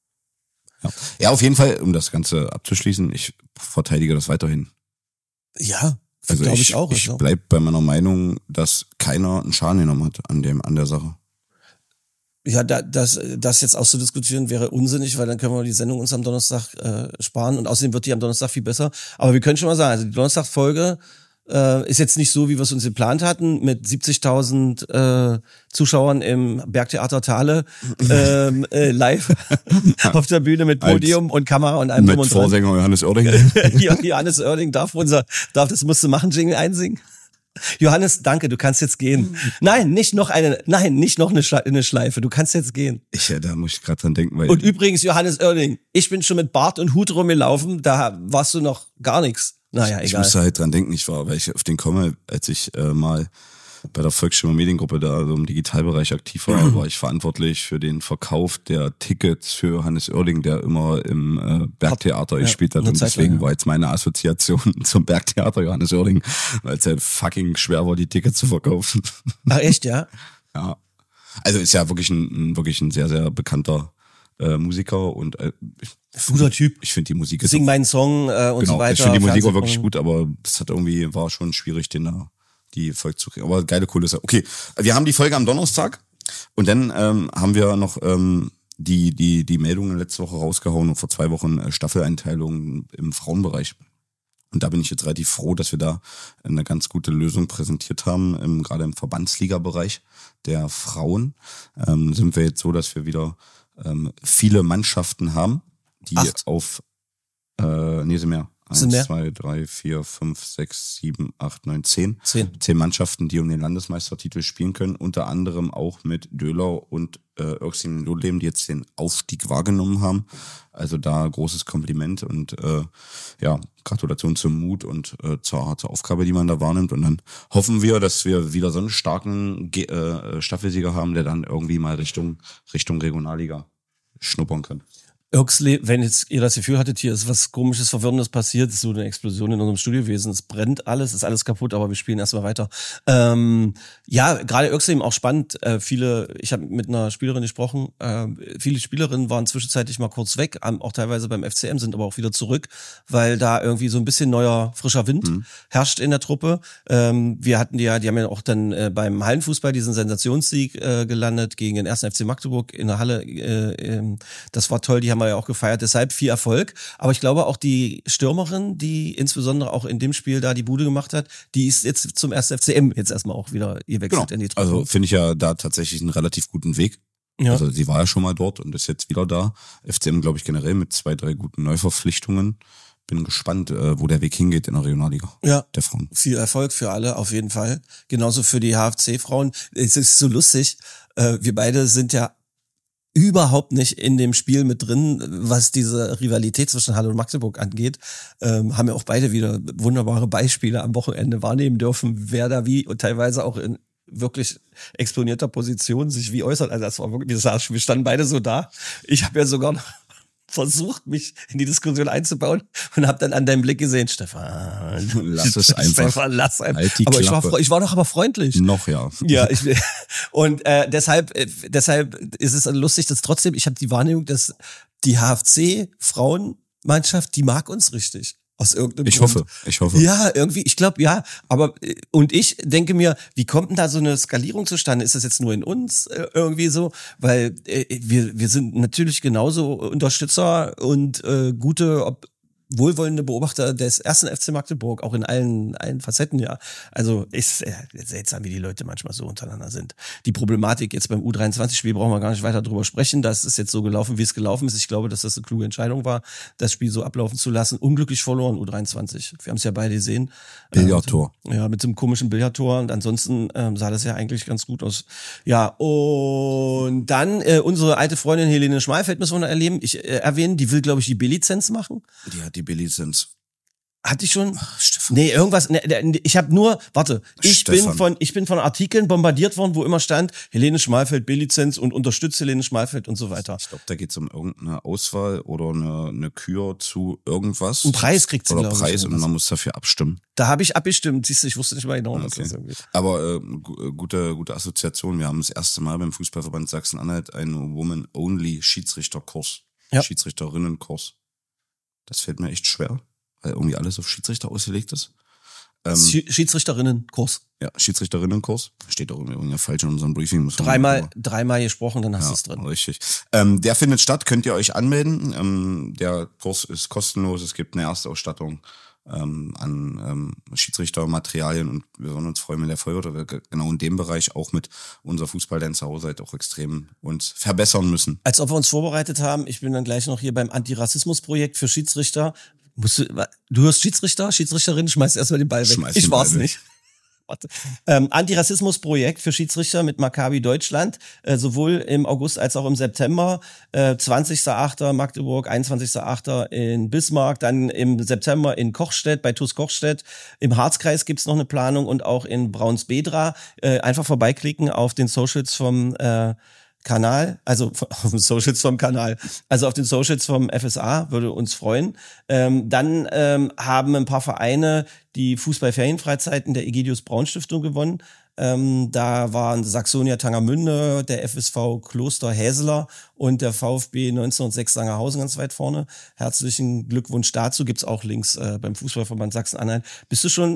Ja, auf jeden Fall, um das Ganze abzuschließen, ich verteidige das weiterhin. Ja, also glaube ich auch. Ich bleib bei meiner Meinung, dass keiner einen Schaden genommen hat an der Sache. Ja, das jetzt auszudiskutieren wäre unsinnig, weil dann können wir die Sendung uns am Donnerstag sparen und außerdem wird die am Donnerstag viel besser. Aber wir können schon mal sagen, also die Donnerstagfolge ist jetzt nicht so, wie wir es uns geplant hatten, mit 70.000 Zuschauern im Bergtheater Thale live auf der Bühne mit Podium und Kamera und allem. Mit Vorsänger Johannes Oerding. Johannes Oerding darf das musst du machen, Jingle einsingen. Johannes, danke, du kannst jetzt gehen. Nein, nicht noch eine Schleife, du kannst jetzt gehen. Da muss ich gerade dran denken. Weil und übrigens, Johannes Oerding, ich bin schon mit Bart und Hut rumgelaufen, da warst du noch gar nichts. Naja, egal. Ich musste halt dran denken, weil ich auf den komme, als ich mal bei der Volksstimme Mediengruppe da so im Digitalbereich aktiv war ich verantwortlich für den Verkauf der Tickets für Johannes Oerding, der immer im Bergtheater gespielt hat. Und deswegen war jetzt meine Assoziation zum Bergtheater Johannes Oerding, weil es halt fucking schwer war, die Tickets zu verkaufen. Ach echt, ja? Ja. Also ist ja wirklich ein sehr, sehr bekannter Musiker und guter Typ. Ich finde die Musik Sing meinen Song und so weiter. Ich finde die Musik auch wirklich gut, aber es war schon schwierig, die Folge zu kriegen. Aber geile, coole Sache. Okay, wir haben die Folge am Donnerstag und dann haben wir noch die Meldungen letzte Woche rausgehauen und vor 2 Wochen Staffeleinteilungen im Frauenbereich. Und da bin ich jetzt relativ froh, dass wir da eine ganz gute Lösung präsentiert haben, gerade im Verbandsliga-Bereich der Frauen. Sind wir jetzt so, dass wir wieder viele Mannschaften haben, die sind mehr. 1, 2, 3, 4, 5, 6, 7, 8, 9, 10. 10 Mannschaften, die um den Landesmeistertitel spielen können. Unter anderem auch mit Döhlau und Örxing Lodleben, die jetzt den Aufstieg wahrgenommen haben. Also da großes Kompliment und Gratulation zum Mut und zur Aufgabe, die man da wahrnimmt. Und dann hoffen wir, dass wir wieder so einen starken Staffelsieger haben, der dann irgendwie mal Richtung Regionalliga schnuppern kann. Örxle, wenn jetzt ihr das Gefühl hattet, hier ist was Komisches, Verwirrendes passiert, ist so eine Explosion in unserem Studiowesen, es brennt alles, ist alles kaputt, aber wir spielen erstmal weiter. Gerade Örxle auch spannend. Ich habe mit einer Spielerin gesprochen, viele Spielerinnen waren zwischenzeitlich mal kurz weg, auch teilweise beim FCM, sind aber auch wieder zurück, weil da irgendwie so ein bisschen neuer, frischer Wind herrscht in der Truppe. Wir hatten die haben ja auch dann beim Hallenfußball diesen Sensationssieg gelandet gegen den 1. FC Magdeburg in der Halle. Das war toll, die haben wir ja auch gefeiert, deshalb viel Erfolg. Aber ich glaube auch die Stürmerin, die insbesondere auch in dem Spiel da die Bude gemacht hat, die ist jetzt zum 1. FCM jetzt erstmal auch wieder gewechselt in die Truppe. Also finde ich ja da tatsächlich einen relativ guten Weg. Ja. Also sie war ja schon mal dort und ist jetzt wieder da. FCM, glaube ich, generell mit 2, 3 guten Neuverpflichtungen. Bin gespannt, wo der Weg hingeht in der Regionalliga der Frauen. Viel Erfolg für alle, auf jeden Fall. Genauso für die HFC-Frauen. Es ist so lustig, wir beide sind ja überhaupt nicht in dem Spiel mit drin, was diese Rivalität zwischen Halle und Magdeburg angeht. Haben ja auch beide wieder wunderbare Beispiele am Wochenende wahrnehmen dürfen, wer da wie und teilweise auch in wirklich exponierter Position sich wie äußert. Also das war wirklich, wir standen beide so da. Ich habe ja sogar noch versucht, mich in die Diskussion einzubauen und habe dann an deinem Blick gesehen, Stefan, lass es einfach. Stefan, lass einfach. Halt die aber ich war doch aber freundlich. Noch, ja. Ja, und deshalb ist es lustig, dass trotzdem, ich habe die Wahrnehmung, dass die HFC-Frauenmannschaft, die mag uns richtig. Aus irgendeinem Grund. Ich hoffe. Ja, irgendwie, ich glaube, ja, aber und ich denke mir, wie kommt denn da so eine Skalierung zustande? Ist das jetzt nur in uns irgendwie so? Weil wir sind natürlich genauso Unterstützer und gute, wohlwollende Beobachter des 1. FC Magdeburg, auch in allen Facetten, ja. Also ist seltsam, wie die Leute manchmal so untereinander sind. Die Problematik jetzt beim U23-Spiel brauchen wir gar nicht weiter drüber sprechen. Das ist jetzt so gelaufen, wie es gelaufen ist. Ich glaube, dass das eine kluge Entscheidung war, das Spiel so ablaufen zu lassen. Unglücklich verloren, U23. Wir haben es ja beide gesehen. Billardtor. Ja, mit so einem komischen Billardtor. Und ansonsten sah das ja eigentlich ganz gut aus. Ja, und dann unsere alte Freundin Helene Schmalfeld müssen wir noch erwähnen. Die will, glaube ich, die B-Lizenz machen. Die hat die B-Lizenz. Hatte ich schon? Stefan. Nee, irgendwas. Nee, ich habe nur, warte, ich Stefan. bin von Artikeln bombardiert worden, wo immer stand, Helene Schmalfeld B-Lizenz und unterstützt Helene Schmalfeld und so weiter. Ich glaube, da geht es um irgendeine Auswahl oder eine Kür zu irgendwas. Einen Preis kriegt sie, oder glaube ich. Preis und man muss dafür abstimmen. Da habe ich abgestimmt. Siehst du, ich wusste nicht mal genau, was Okay. das irgendwie. Aber gute Assoziation. Wir haben das erste Mal beim Fußballverband Sachsen-Anhalt einen Woman-Only-Schiedsrichterkurs. Ja. Schiedsrichterinnenkurs. Das fällt mir echt schwer, weil irgendwie alles auf Schiedsrichter ausgelegt ist. Schiedsrichterinnenkurs. Ja, Schiedsrichterinnenkurs. Steht auch irgendwie falsch in unserem Briefing. Muss man Dreimal gesprochen, dann hast du es drin. Richtig. Der findet statt, könnt ihr euch anmelden. Der Kurs ist kostenlos. Es gibt eine Erstausstattung an Schiedsrichtermaterialien und wir würden uns freuen, wenn der voll wird, weil wir genau in dem Bereich auch mit unserer Fußballdance zu Hause halt auch extrem uns verbessern müssen. Als ob wir uns vorbereitet haben, ich bin dann gleich noch hier beim Antirassismus-Projekt für Schiedsrichter. Du hörst Schiedsrichterin, schmeiß erstmal den Ball weg. Ich war's nicht. Warte. Antirassismus-Projekt für Schiedsrichter mit Maccabi Deutschland, sowohl im August als auch im September. 20.08. Magdeburg, 21.08. in Bismarck, dann im September in Kochstedt, bei TuS Kochstedt. Im Harzkreis gibt's noch eine Planung und auch in Braunsbedra. Einfach vorbeiklicken auf den Socials vom Kanal, also auf den Socials vom Kanal, also auf den Socials vom FSA, würde uns freuen. Dann haben ein paar Vereine die Fußball-Ferienfreizeiten der Egidius Braun Stiftung gewonnen. Da waren Saxonia Tangermünde, der FSV Kloster Häseler und der VfB 1906 Sangerhausen ganz weit vorne. Herzlichen Glückwunsch dazu. Gibt's auch Links beim Fußballverband Sachsen-Anhalt. Bist du schon,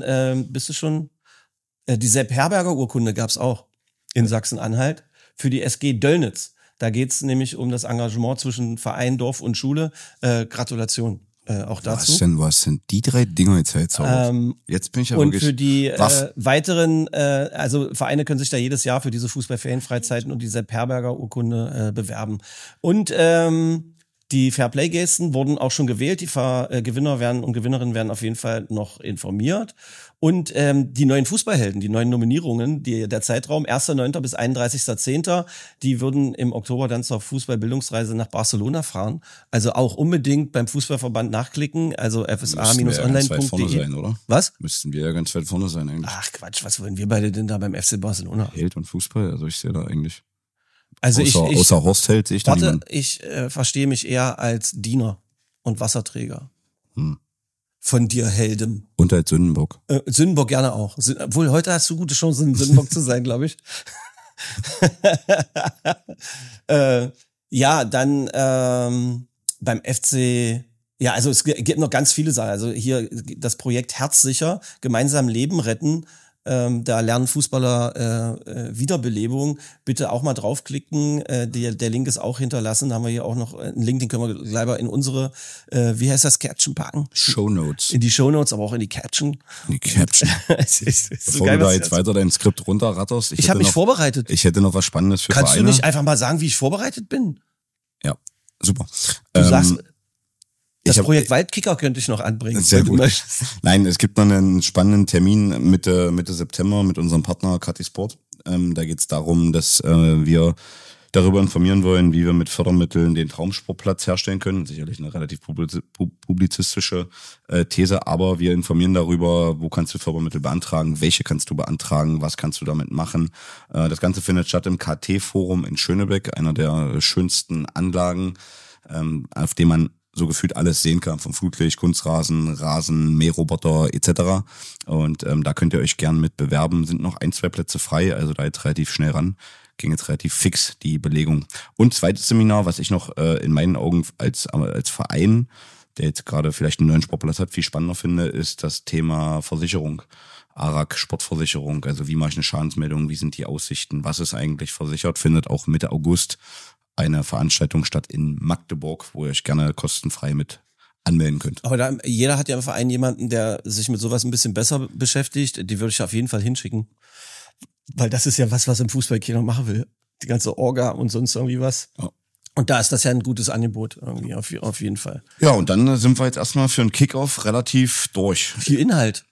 die Sepp Herberger Urkunde gab's auch in Sachsen-Anhalt für die SG Döllnitz. Da geht's nämlich um das Engagement zwischen Verein, Dorf und Schule. Gratulation auch dazu. Was sind die drei Dinger jetzt Jetzt bin ich ja und wirklich... für die weiteren, also Vereine können sich da jedes Jahr für diese Fußball-Ferienfreizeiten und die Sepp Herberger Urkunde bewerben. Und die Fairplay-Gesten wurden auch schon gewählt. Die Gewinner und Gewinnerinnen werden auf jeden Fall noch informiert. Und die neuen Fußballhelden, die neuen Nominierungen, der Zeitraum 1.9. bis 31.10., die würden im Oktober dann zur Fußballbildungsreise nach Barcelona fahren. Also auch unbedingt beim Fußballverband nachklicken, also fsa-online.de. Oder? Was? Müssten wir ja ganz weit vorne sein eigentlich. Ach Quatsch, was wollen wir beide denn da beim FC Barcelona? Held und Fußball, also ich sehe da eigentlich... Also außer Horst Held sehe ich da niemanden. Ich verstehe mich eher als Diener und Wasserträger. Von dir, Heldem. Und als Sündenbock. Sündenbock gerne auch. Obwohl, heute hast du gute Chancen, Sündenbock zu sein, glaube ich. Ja, dann beim FC... Ja, also es gibt noch ganz viele Sachen. Also hier das Projekt Herzsicher, gemeinsam Leben retten. Da lernen Fußballer Wiederbelebung. Bitte auch mal draufklicken. Der Link ist auch hinterlassen. Da haben wir hier auch noch einen Link, den können wir gleich mal in unsere, wie heißt das, Caption packen? Shownotes. In die Shownotes, aber auch in die Caption. In die Caption. ist so Bevor geil, du da was jetzt weiter dein Skript runterratterst. ich habe mich vorbereitet. Ich hätte noch was Spannendes für Kannst Vereine. du nicht einfach mal sagen, wie ich vorbereitet bin? Ja, super. Du sagst, das Projekt Waldkicker könnte ich noch anbringen. Sehr gut. Nein, es gibt noch einen spannenden Termin Mitte September mit unserem Partner Kati Sport. Da geht es darum, dass wir darüber informieren wollen, wie wir mit Fördermitteln den Traumsportplatz herstellen können. Sicherlich eine relativ publizistische These, aber wir informieren darüber, wo kannst du Fördermittel beantragen, welche kannst du beantragen, was kannst du damit machen. Das Ganze findet statt im KT-Forum in Schönebeck, einer der schönsten Anlagen, auf dem man so gefühlt alles sehen kann, vom Flutlicht, Kunstrasen, Rasen, Mähroboter etc. Und da könnt ihr euch gern mit bewerben. Sind noch 1-2 Plätze frei, also da jetzt relativ schnell ran. Ging jetzt relativ fix, die Belegung. Und zweites Seminar, was ich noch in meinen Augen als Verein, der jetzt gerade vielleicht einen neuen Sportplatz hat, viel spannender finde, ist das Thema Versicherung. ARAG, Sportversicherung, also wie mache ich eine Schadensmeldung, wie sind die Aussichten, was ist eigentlich versichert, findet auch Mitte August eine Veranstaltung statt in Magdeburg, wo ihr euch gerne kostenfrei mit anmelden könnt. Aber jeder hat ja im Verein jemanden, der sich mit sowas ein bisschen besser beschäftigt. Die würde ich auf jeden Fall hinschicken. Weil das ist ja was im Fußball keiner machen will. Die ganze Orga und sonst irgendwie was. Ja. Und da ist das ja ein gutes Angebot irgendwie, auf jeden Fall. Ja, und dann sind wir jetzt erstmal für einen Kickoff relativ durch. Viel Inhalt.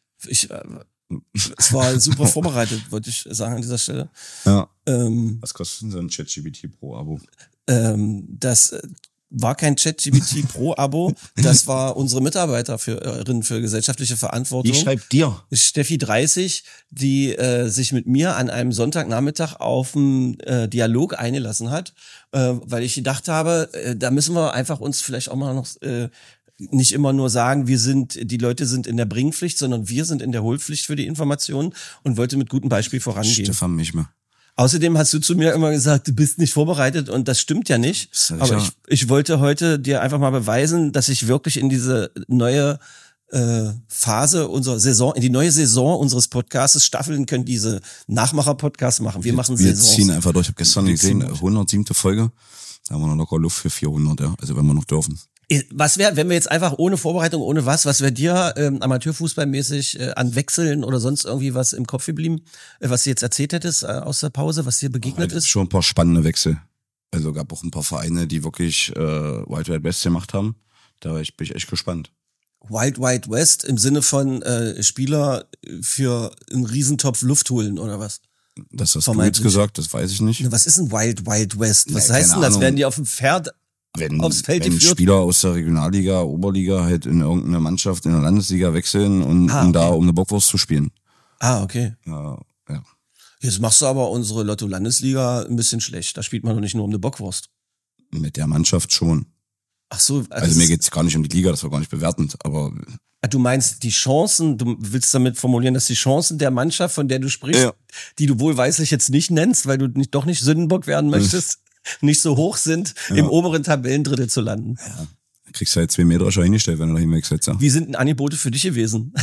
Es war super vorbereitet, wollte ich sagen an dieser Stelle. Ja. Was kostet denn so ein ChatGPT Pro Abo? Das war kein ChatGPT Pro-Abo, das war unsere Mitarbeiterin für gesellschaftliche Verantwortung. Die schreibt dir. Steffi 30, die sich mit mir an einem Sonntagnachmittag auf einen Dialog eingelassen hat, weil ich gedacht habe, da müssen wir einfach uns vielleicht auch mal noch nicht immer nur sagen, die Leute sind in der Bringpflicht, sondern wir sind in der Holpflicht für die Informationen und wollte mit gutem Beispiel vorangehen. Stefan Michme. Außerdem hast du zu mir immer gesagt, du bist nicht vorbereitet und das stimmt ja nicht. Aber ich wollte heute dir einfach mal beweisen, dass ich wirklich in diese neue Phase unserer Saison, in die neue Saison unseres Podcasts Staffeln können diese Nachmacher-Podcasts machen. Wir machen Saisons. Wir ziehen einfach durch. Ich habe gestern gesehen, 107. Folge. Da haben wir noch locker Luft für 400, ja. Also wenn wir noch dürfen. Was wäre, wenn wir jetzt einfach ohne Vorbereitung, ohne was wäre dir amateurfußballmäßig an Wechseln oder sonst irgendwie was im Kopf geblieben, was du jetzt erzählt hättest aus der Pause, was dir begegnet ist? Schon ein paar spannende Wechsel. Also gab auch ein paar Vereine, die wirklich Wild Wild West gemacht haben. Da bin ich echt gespannt. Wild Wild West im Sinne von Spieler für einen Riesentopf Luft holen oder was? Das hast du jetzt gesagt, das weiß ich nicht. Was ist ein Wild Wild West? Was heißt denn das? Werden die auf dem Pferd aufs Feld geführt? Wenn Spieler aus der Regionalliga, Oberliga halt in irgendeine Mannschaft in der Landesliga wechseln und um da um eine Bockwurst zu spielen. Okay. Ja. Jetzt machst du aber unsere Lotto-Landesliga ein bisschen schlecht. Da spielt man doch nicht nur um eine Bockwurst. Mit der Mannschaft schon. Ach so. Also mir geht's gar nicht um die Liga, das war gar nicht bewertend, aber... Du meinst die Chancen, du willst damit formulieren, dass die Chancen der Mannschaft, von der du sprichst, die du wohlweislich jetzt nicht nennst, weil du doch nicht Sündenbock werden möchtest, nicht so hoch sind, im oberen Tabellendrittel zu landen. Ja. Da kriegst du halt 2 Meter schon hingestellt, wenn du da hinwechselst. Ja. Wie sind denn Angebote für dich gewesen?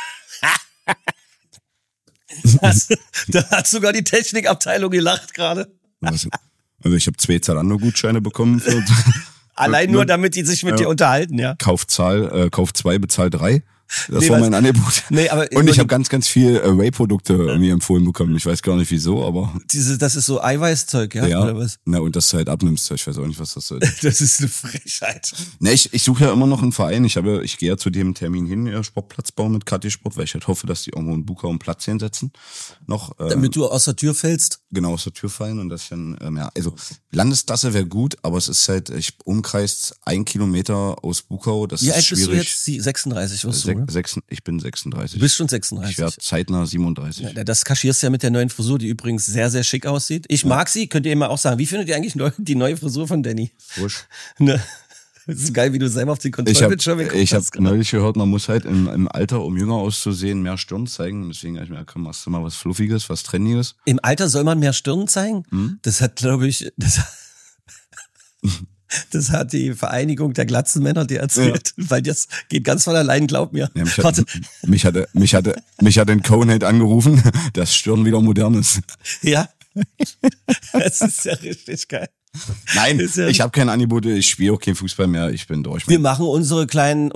Da hat sogar die Technikabteilung gelacht gerade. Also ich habe 2 Zalando-Gutscheine bekommen. Allein nur, damit die sich mit dir unterhalten, ja. Kauf 2, bezahl 3. Das war mein Angebot. Und ich habe ganz, ganz viel Whey-Produkte irgendwie empfohlen bekommen. Ich weiß gar nicht wieso, aber... Das ist so Eiweißzeug, ja? Oder was? Na, und das du halt abnimmst. Ich weiß auch nicht, was das soll. Das ist eine Frechheit. Ne, ich suche ja immer noch einen Verein. Ich gehe ja zu dem Termin hin, Sportplatzbau mit Kathi Sport, weil ich halt hoffe, dass die irgendwo einen Buka und Platz hinsetzen. Noch, damit du aus der Tür fällst? Genau, aus der Tür fallen und das dann, also Landesklasse wäre gut, aber es ist halt, Umkreis 1 Kilometer aus Bukau, das ist schwierig. Wie alt bist du jetzt? 36 wirst du, oder? Ich bin 36. Du bist schon 36. Ich werde zeitnah 37. Ja, das kaschierst du ja mit der neuen Frisur, die übrigens sehr, sehr schick aussieht. Ich mag sie, könnt ihr immer auch sagen. Wie findet ihr eigentlich die neue Frisur von Danny? Frisch. Ne? Das ist geil, wie du selber auf die Kontrollbildschirme guckst. Ich habe neulich gehört, man muss halt im Alter, um jünger auszusehen, mehr Stirn zeigen. Deswegen habe ich mir gedacht, komm, machst du mal was Fluffiges, was Trendiges. Im Alter soll man mehr Stirn zeigen? Das hat, glaube ich, das hat die Vereinigung der Glatzenmänner dir erzählt, weil das geht ganz von allein, glaub mir. Ja, mich hat ein Conehead angerufen, dass Stirn wieder modern ist. Ja, das ist ja richtig geil. Nein, ich habe keine Angebote, ich spiele auch kein Fußball mehr, ich bin durch. Wir machen unsere kleinen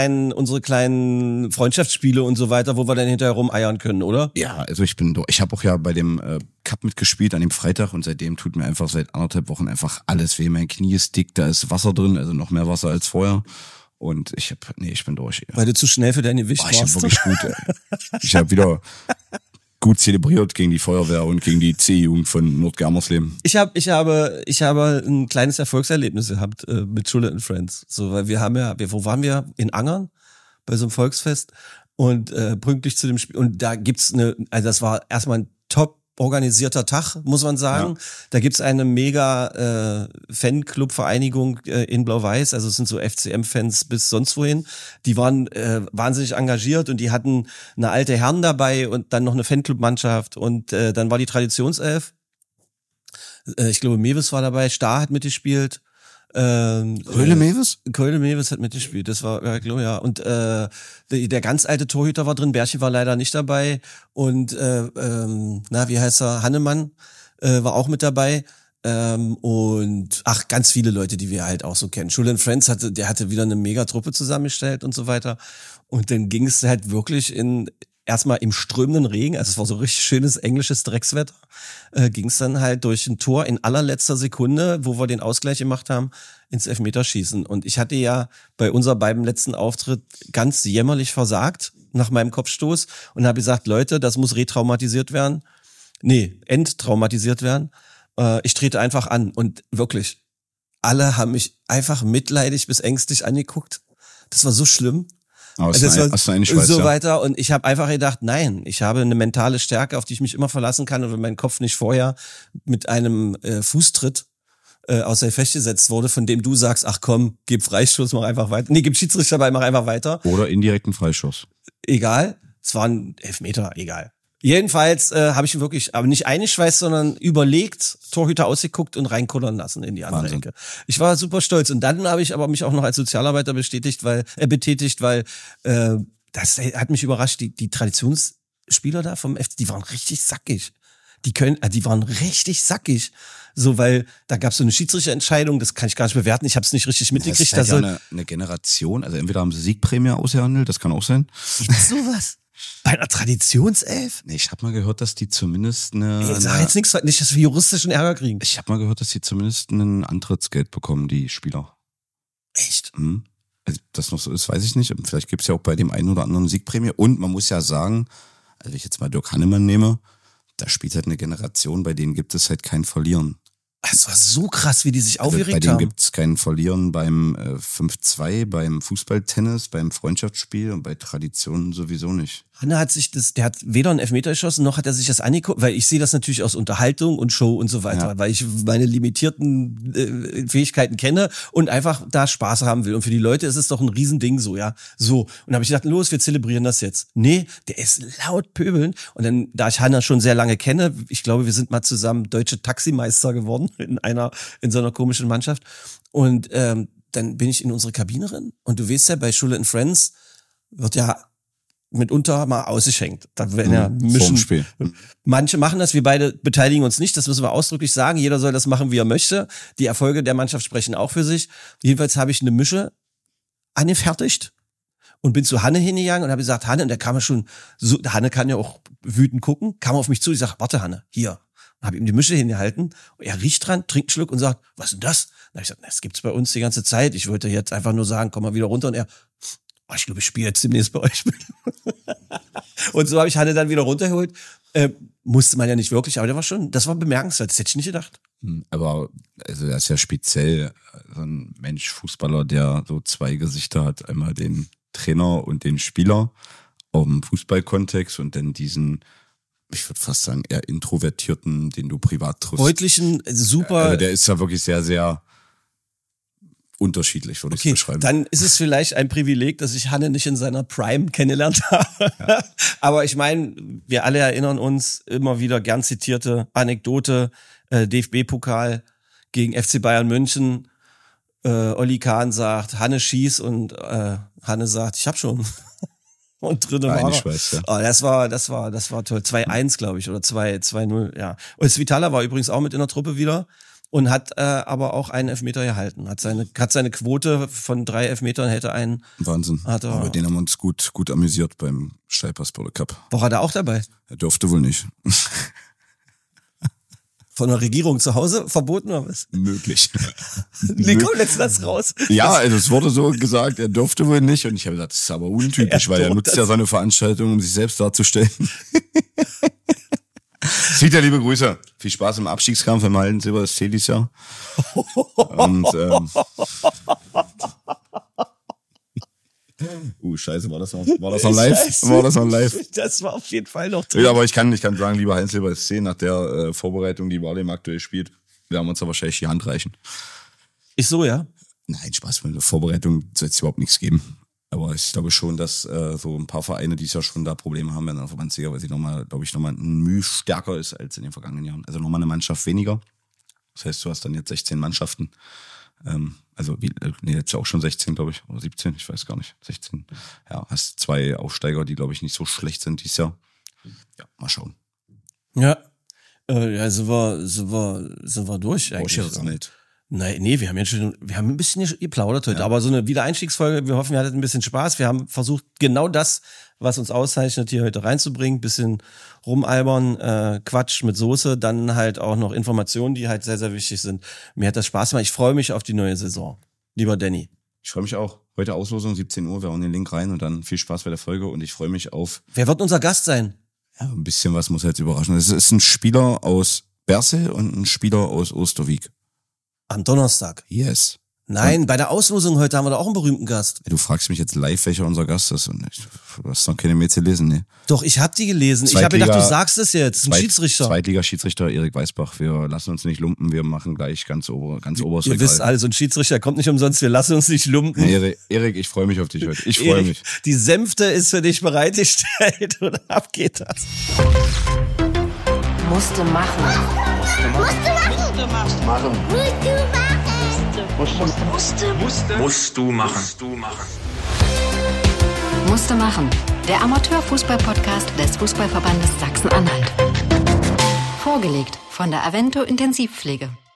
Freundschaftsspiele und so weiter, wo wir dann hinterher rumeiern können, oder? Ja, also ich bin durch. Ich habe auch ja bei dem Cup mitgespielt an dem Freitag und seitdem tut mir einfach seit 1,5 Wochen einfach alles weh. Mein Knie ist dick, da ist Wasser drin, also noch mehr Wasser als vorher. Und ich bin durch. Weil du zu schnell für dein Gewicht warst. Ich habe wirklich gut. Ich habe wieder gut zelebriert gegen die Feuerwehr und gegen die C-Jugend von Nordgermersleben. Ich habe ein kleines Erfolgserlebnis gehabt mit Schule and Friends. So, weil wo waren wir? In Angern bei so einem Volksfest und pünktlich zu dem Spiel. Und da gibt's das war erstmal ein top organisierter Tag, muss man sagen. Ja. Da gibt's eine mega Fanclub-Vereinigung in Blau-Weiß, also es sind so FCM-Fans bis sonst wohin. Die waren wahnsinnig engagiert und die hatten eine alte Herren dabei und dann noch eine Fanclub-Mannschaft und dann war die Traditionself. Ich glaube, Mewes war dabei, Star hat mitgespielt. Keule-Mewes? Keule-Mewes hat mitgespielt, das war, ja, glaube ja. Und der ganz alte Torhüter war drin, Bärchen war leider nicht dabei. Und wie heißt er? Hannemann war auch mit dabei. Und ganz viele Leute, die wir halt auch so kennen. Schule and Friends hatte wieder eine Megatruppe zusammengestellt und so weiter. Und dann ging es halt wirklich erstmal im strömenden Regen, also es war so richtig schönes englisches Dreckswetter, ging es dann halt durch ein Tor in allerletzter Sekunde, wo wir den Ausgleich gemacht haben, ins Elfmeterschießen. Und ich hatte ja bei unserem beiden letzten Auftritt ganz jämmerlich versagt nach meinem Kopfstoß und habe gesagt, Leute, das muss enttraumatisiert werden. Ich trete einfach an. Und wirklich, alle haben mich einfach mitleidig bis ängstlich angeguckt. Das war so schlimm. Aus so weiter. Und ich habe einfach gedacht, nein, ich habe eine mentale Stärke, auf die ich mich immer verlassen kann. Und wenn mein Kopf nicht vorher mit einem Fußtritt außer Gefecht gesetzt wurde, von dem du sagst, ach komm, gib Freistoß, mach einfach weiter. Nee, gib Schiedsrichter bei, mach einfach weiter. Oder indirekten Freischuss. Egal, es waren Elfmeter, egal. Jedenfalls habe ich wirklich, aber nicht eingeschweißt, sondern überlegt, Torhüter ausgeguckt und reinkullern lassen in die andere Ecke. Ich war super stolz. Und dann habe ich aber mich auch noch als Sozialarbeiter betätigt, weil das hat mich überrascht. Die Traditionsspieler da vom FC, die waren richtig sackig. Die waren richtig sackig. So, weil da gab es so eine Schiedsrichterentscheidung, das kann ich gar nicht bewerten, ich habe es nicht richtig mitgekriegt. Das ist halt eine Generation, also entweder haben sie Siegprämie ausgehandelt, das kann auch sein. Gibt's sowas? Bei einer Traditionself? Nee, ich habe mal gehört, dass die zumindest sag jetzt nichts, nicht, dass wir juristischen Ärger kriegen. Ich habe mal gehört, dass die zumindest ein Antrittsgeld bekommen, die Spieler. Echt? Also, das noch so ist, weiß ich nicht. Vielleicht gibt's ja auch bei dem einen oder anderen Siegprämie. Und man muss ja sagen, also wenn ich jetzt mal Dirk Hannemann nehme, da spielt halt eine Generation, bei denen gibt es halt kein Verlieren. Es war so krass, wie die sich aufgeregt haben. Bei denen gibt es kein Verlieren beim 5-2, beim Fußballtennis, beim Freundschaftsspiel und bei Traditionen sowieso nicht. Hanne der hat weder einen Elfmeter geschossen, noch hat er sich das angeguckt, weil ich sehe das natürlich aus Unterhaltung und Show und so weiter, weil ich meine limitierten Fähigkeiten kenne und einfach da Spaß haben will. Und für die Leute ist es doch ein Riesending so, ja. So. Und da habe ich gedacht, los, wir zelebrieren das jetzt. Nee, der ist laut pöbeln. Und dann, da ich Hanne schon sehr lange kenne, ich glaube, wir sind mal zusammen deutsche Taximeister geworden in so einer komischen Mannschaft. Und dann bin ich in unsere Kabine rein. Und du weißt ja, bei Schule and Friends wird ja mitunter mal ausgeschenkt. Da werden ja mischen. Manche machen das, wir beide beteiligen uns nicht, das müssen wir ausdrücklich sagen. Jeder soll das machen, wie er möchte. Die Erfolge der Mannschaft sprechen auch für sich. Jedenfalls habe ich eine Mische angefertigt und bin zu Hanne hingegangen und habe gesagt, Hanne, und der kam ja schon so, Hanne kann ja auch wütend gucken, kam auf mich zu, ich sag, warte Hanne, hier. Habe ihm die Mische hingehalten, er riecht dran, trinkt einen Schluck und sagt, was ist denn das? Dann habe ich gesagt, das gibt's bei uns die ganze Zeit. Ich wollte jetzt einfach nur sagen, komm mal wieder runter. Und er, ich glaube, ich spiele jetzt demnächst bei euch. Und so habe ich Hanne dann wieder runtergeholt. Musste man ja nicht wirklich, aber das war bemerkenswert, das hätte ich nicht gedacht. Aber also das ist ja speziell so ein Mensch, Fußballer, der so zwei Gesichter hat. Einmal den Trainer und den Spieler auch im Fußballkontext und dann diesen, ich würde fast sagen, eher introvertierten, den du privat triffst. Freundlichen, super. Also der ist ja wirklich sehr, sehr unterschiedlich, würde ich es beschreiben. Dann ist es vielleicht ein Privileg, dass ich Hanne nicht in seiner Prime kennengelernt habe. Ja. Aber ich meine, wir alle erinnern uns immer wieder gern zitierte Anekdote, DFB-Pokal gegen FC Bayern München. Olli Kahn sagt, Hanne schieß und Hanne sagt, ich hab schon. Und drinnen war er. Ja. Oh, das war toll. 2-1, glaube ich, oder 2-0, ja. Und Svitala war übrigens auch mit in der Truppe wieder. Und hat aber auch einen Elfmeter gehalten. Hat seine Quote von 3 Elfmetern, hätte einen. Wahnsinn. Aber den haben wir uns gut amüsiert beim Steilpass-Böller Cup. War er auch dabei? Er durfte wohl nicht. Von der Regierung zu Hause verboten oder was? Möglich. Wie kommt jetzt das raus? Ja, also es wurde so gesagt, er durfte wohl nicht. Und ich habe gesagt, das ist aber untypisch, weil er nutzt ja seine Veranstaltung, um sich selbst darzustellen. Sieht liebe Grüße. Viel Spaß im Abstiegskampf im Halden Silber des T dieses Jahr. Und scheiße, war das noch live? Scheiße. War das noch live? Das war auf jeden Fall noch drin. Ja, aber ich kann sagen, lieber Heinz Silber SC, nach der Vorbereitung, die Wardem aktuell spielt, wir haben uns da wahrscheinlich die Hand reichen. Ist so, ja? Nein, Spaß, mit der Vorbereitung soll es überhaupt nichts geben. Aber ich glaube schon, dass so ein paar Vereine, die es ja schon da Probleme haben in der Verbandsliga, weil sie nochmal ein Mühe stärker ist als in den vergangenen Jahren. Also nochmal eine Mannschaft weniger. Das heißt, du hast dann jetzt 16 Mannschaften. Jetzt ja auch schon 16, glaube ich, oder 17, ich weiß gar nicht. 16. Ja, hast 2 Aufsteiger, die, glaube ich, nicht so schlecht sind dieses Jahr. Ja, mal schauen. Ja, sind wir durch eigentlich. Nee, wir haben ein bisschen geplaudert heute, aber so eine Wiedereinstiegsfolge, wir hoffen, ihr hattet ein bisschen Spaß. Wir haben versucht, genau das, was uns auszeichnet, hier heute reinzubringen. Bisschen rumalbern, Quatsch mit Soße, dann halt auch noch Informationen, die halt sehr, sehr wichtig sind. Mir hat das Spaß gemacht. Ich freue mich auf die neue Saison. Lieber Danny. Ich freue mich auch. Heute Auslosung, 17 Uhr, wir hauen den Link rein und dann viel Spaß bei der Folge und ich freue mich auf... Wer wird unser Gast sein? Ja, ein bisschen was muss jetzt überraschen. Es ist ein Spieler aus Bersel und ein Spieler aus Osterwieck. Am Donnerstag. Yes. Nein, bei der Auslosung heute haben wir da auch einen berühmten Gast. Du fragst mich jetzt live, welcher unser Gast ist. Und du hast noch keine Mails gelesen, ne? Doch, ich habe die gelesen. Ich habe gedacht, du sagst es jetzt. Ein Schiedsrichter. Zweitliga-Schiedsrichter Erik Weißbach. Wir lassen uns nicht lumpen. Wir machen gleich ganz oberes Regal. Ihr wisst also, ein Schiedsrichter kommt nicht umsonst. Wir lassen uns nicht lumpen. Erik, ich freue mich auf dich heute. Ich freue mich. Die Sänfte ist für dich bereitgestellt. Und ab geht das. Musste machen. Musst du machen. Musste machen. Der Amateurfußball-Podcast des Fußballverbandes Sachsen-Anhalt. Vorgelegt von der Avento Intensivpflege.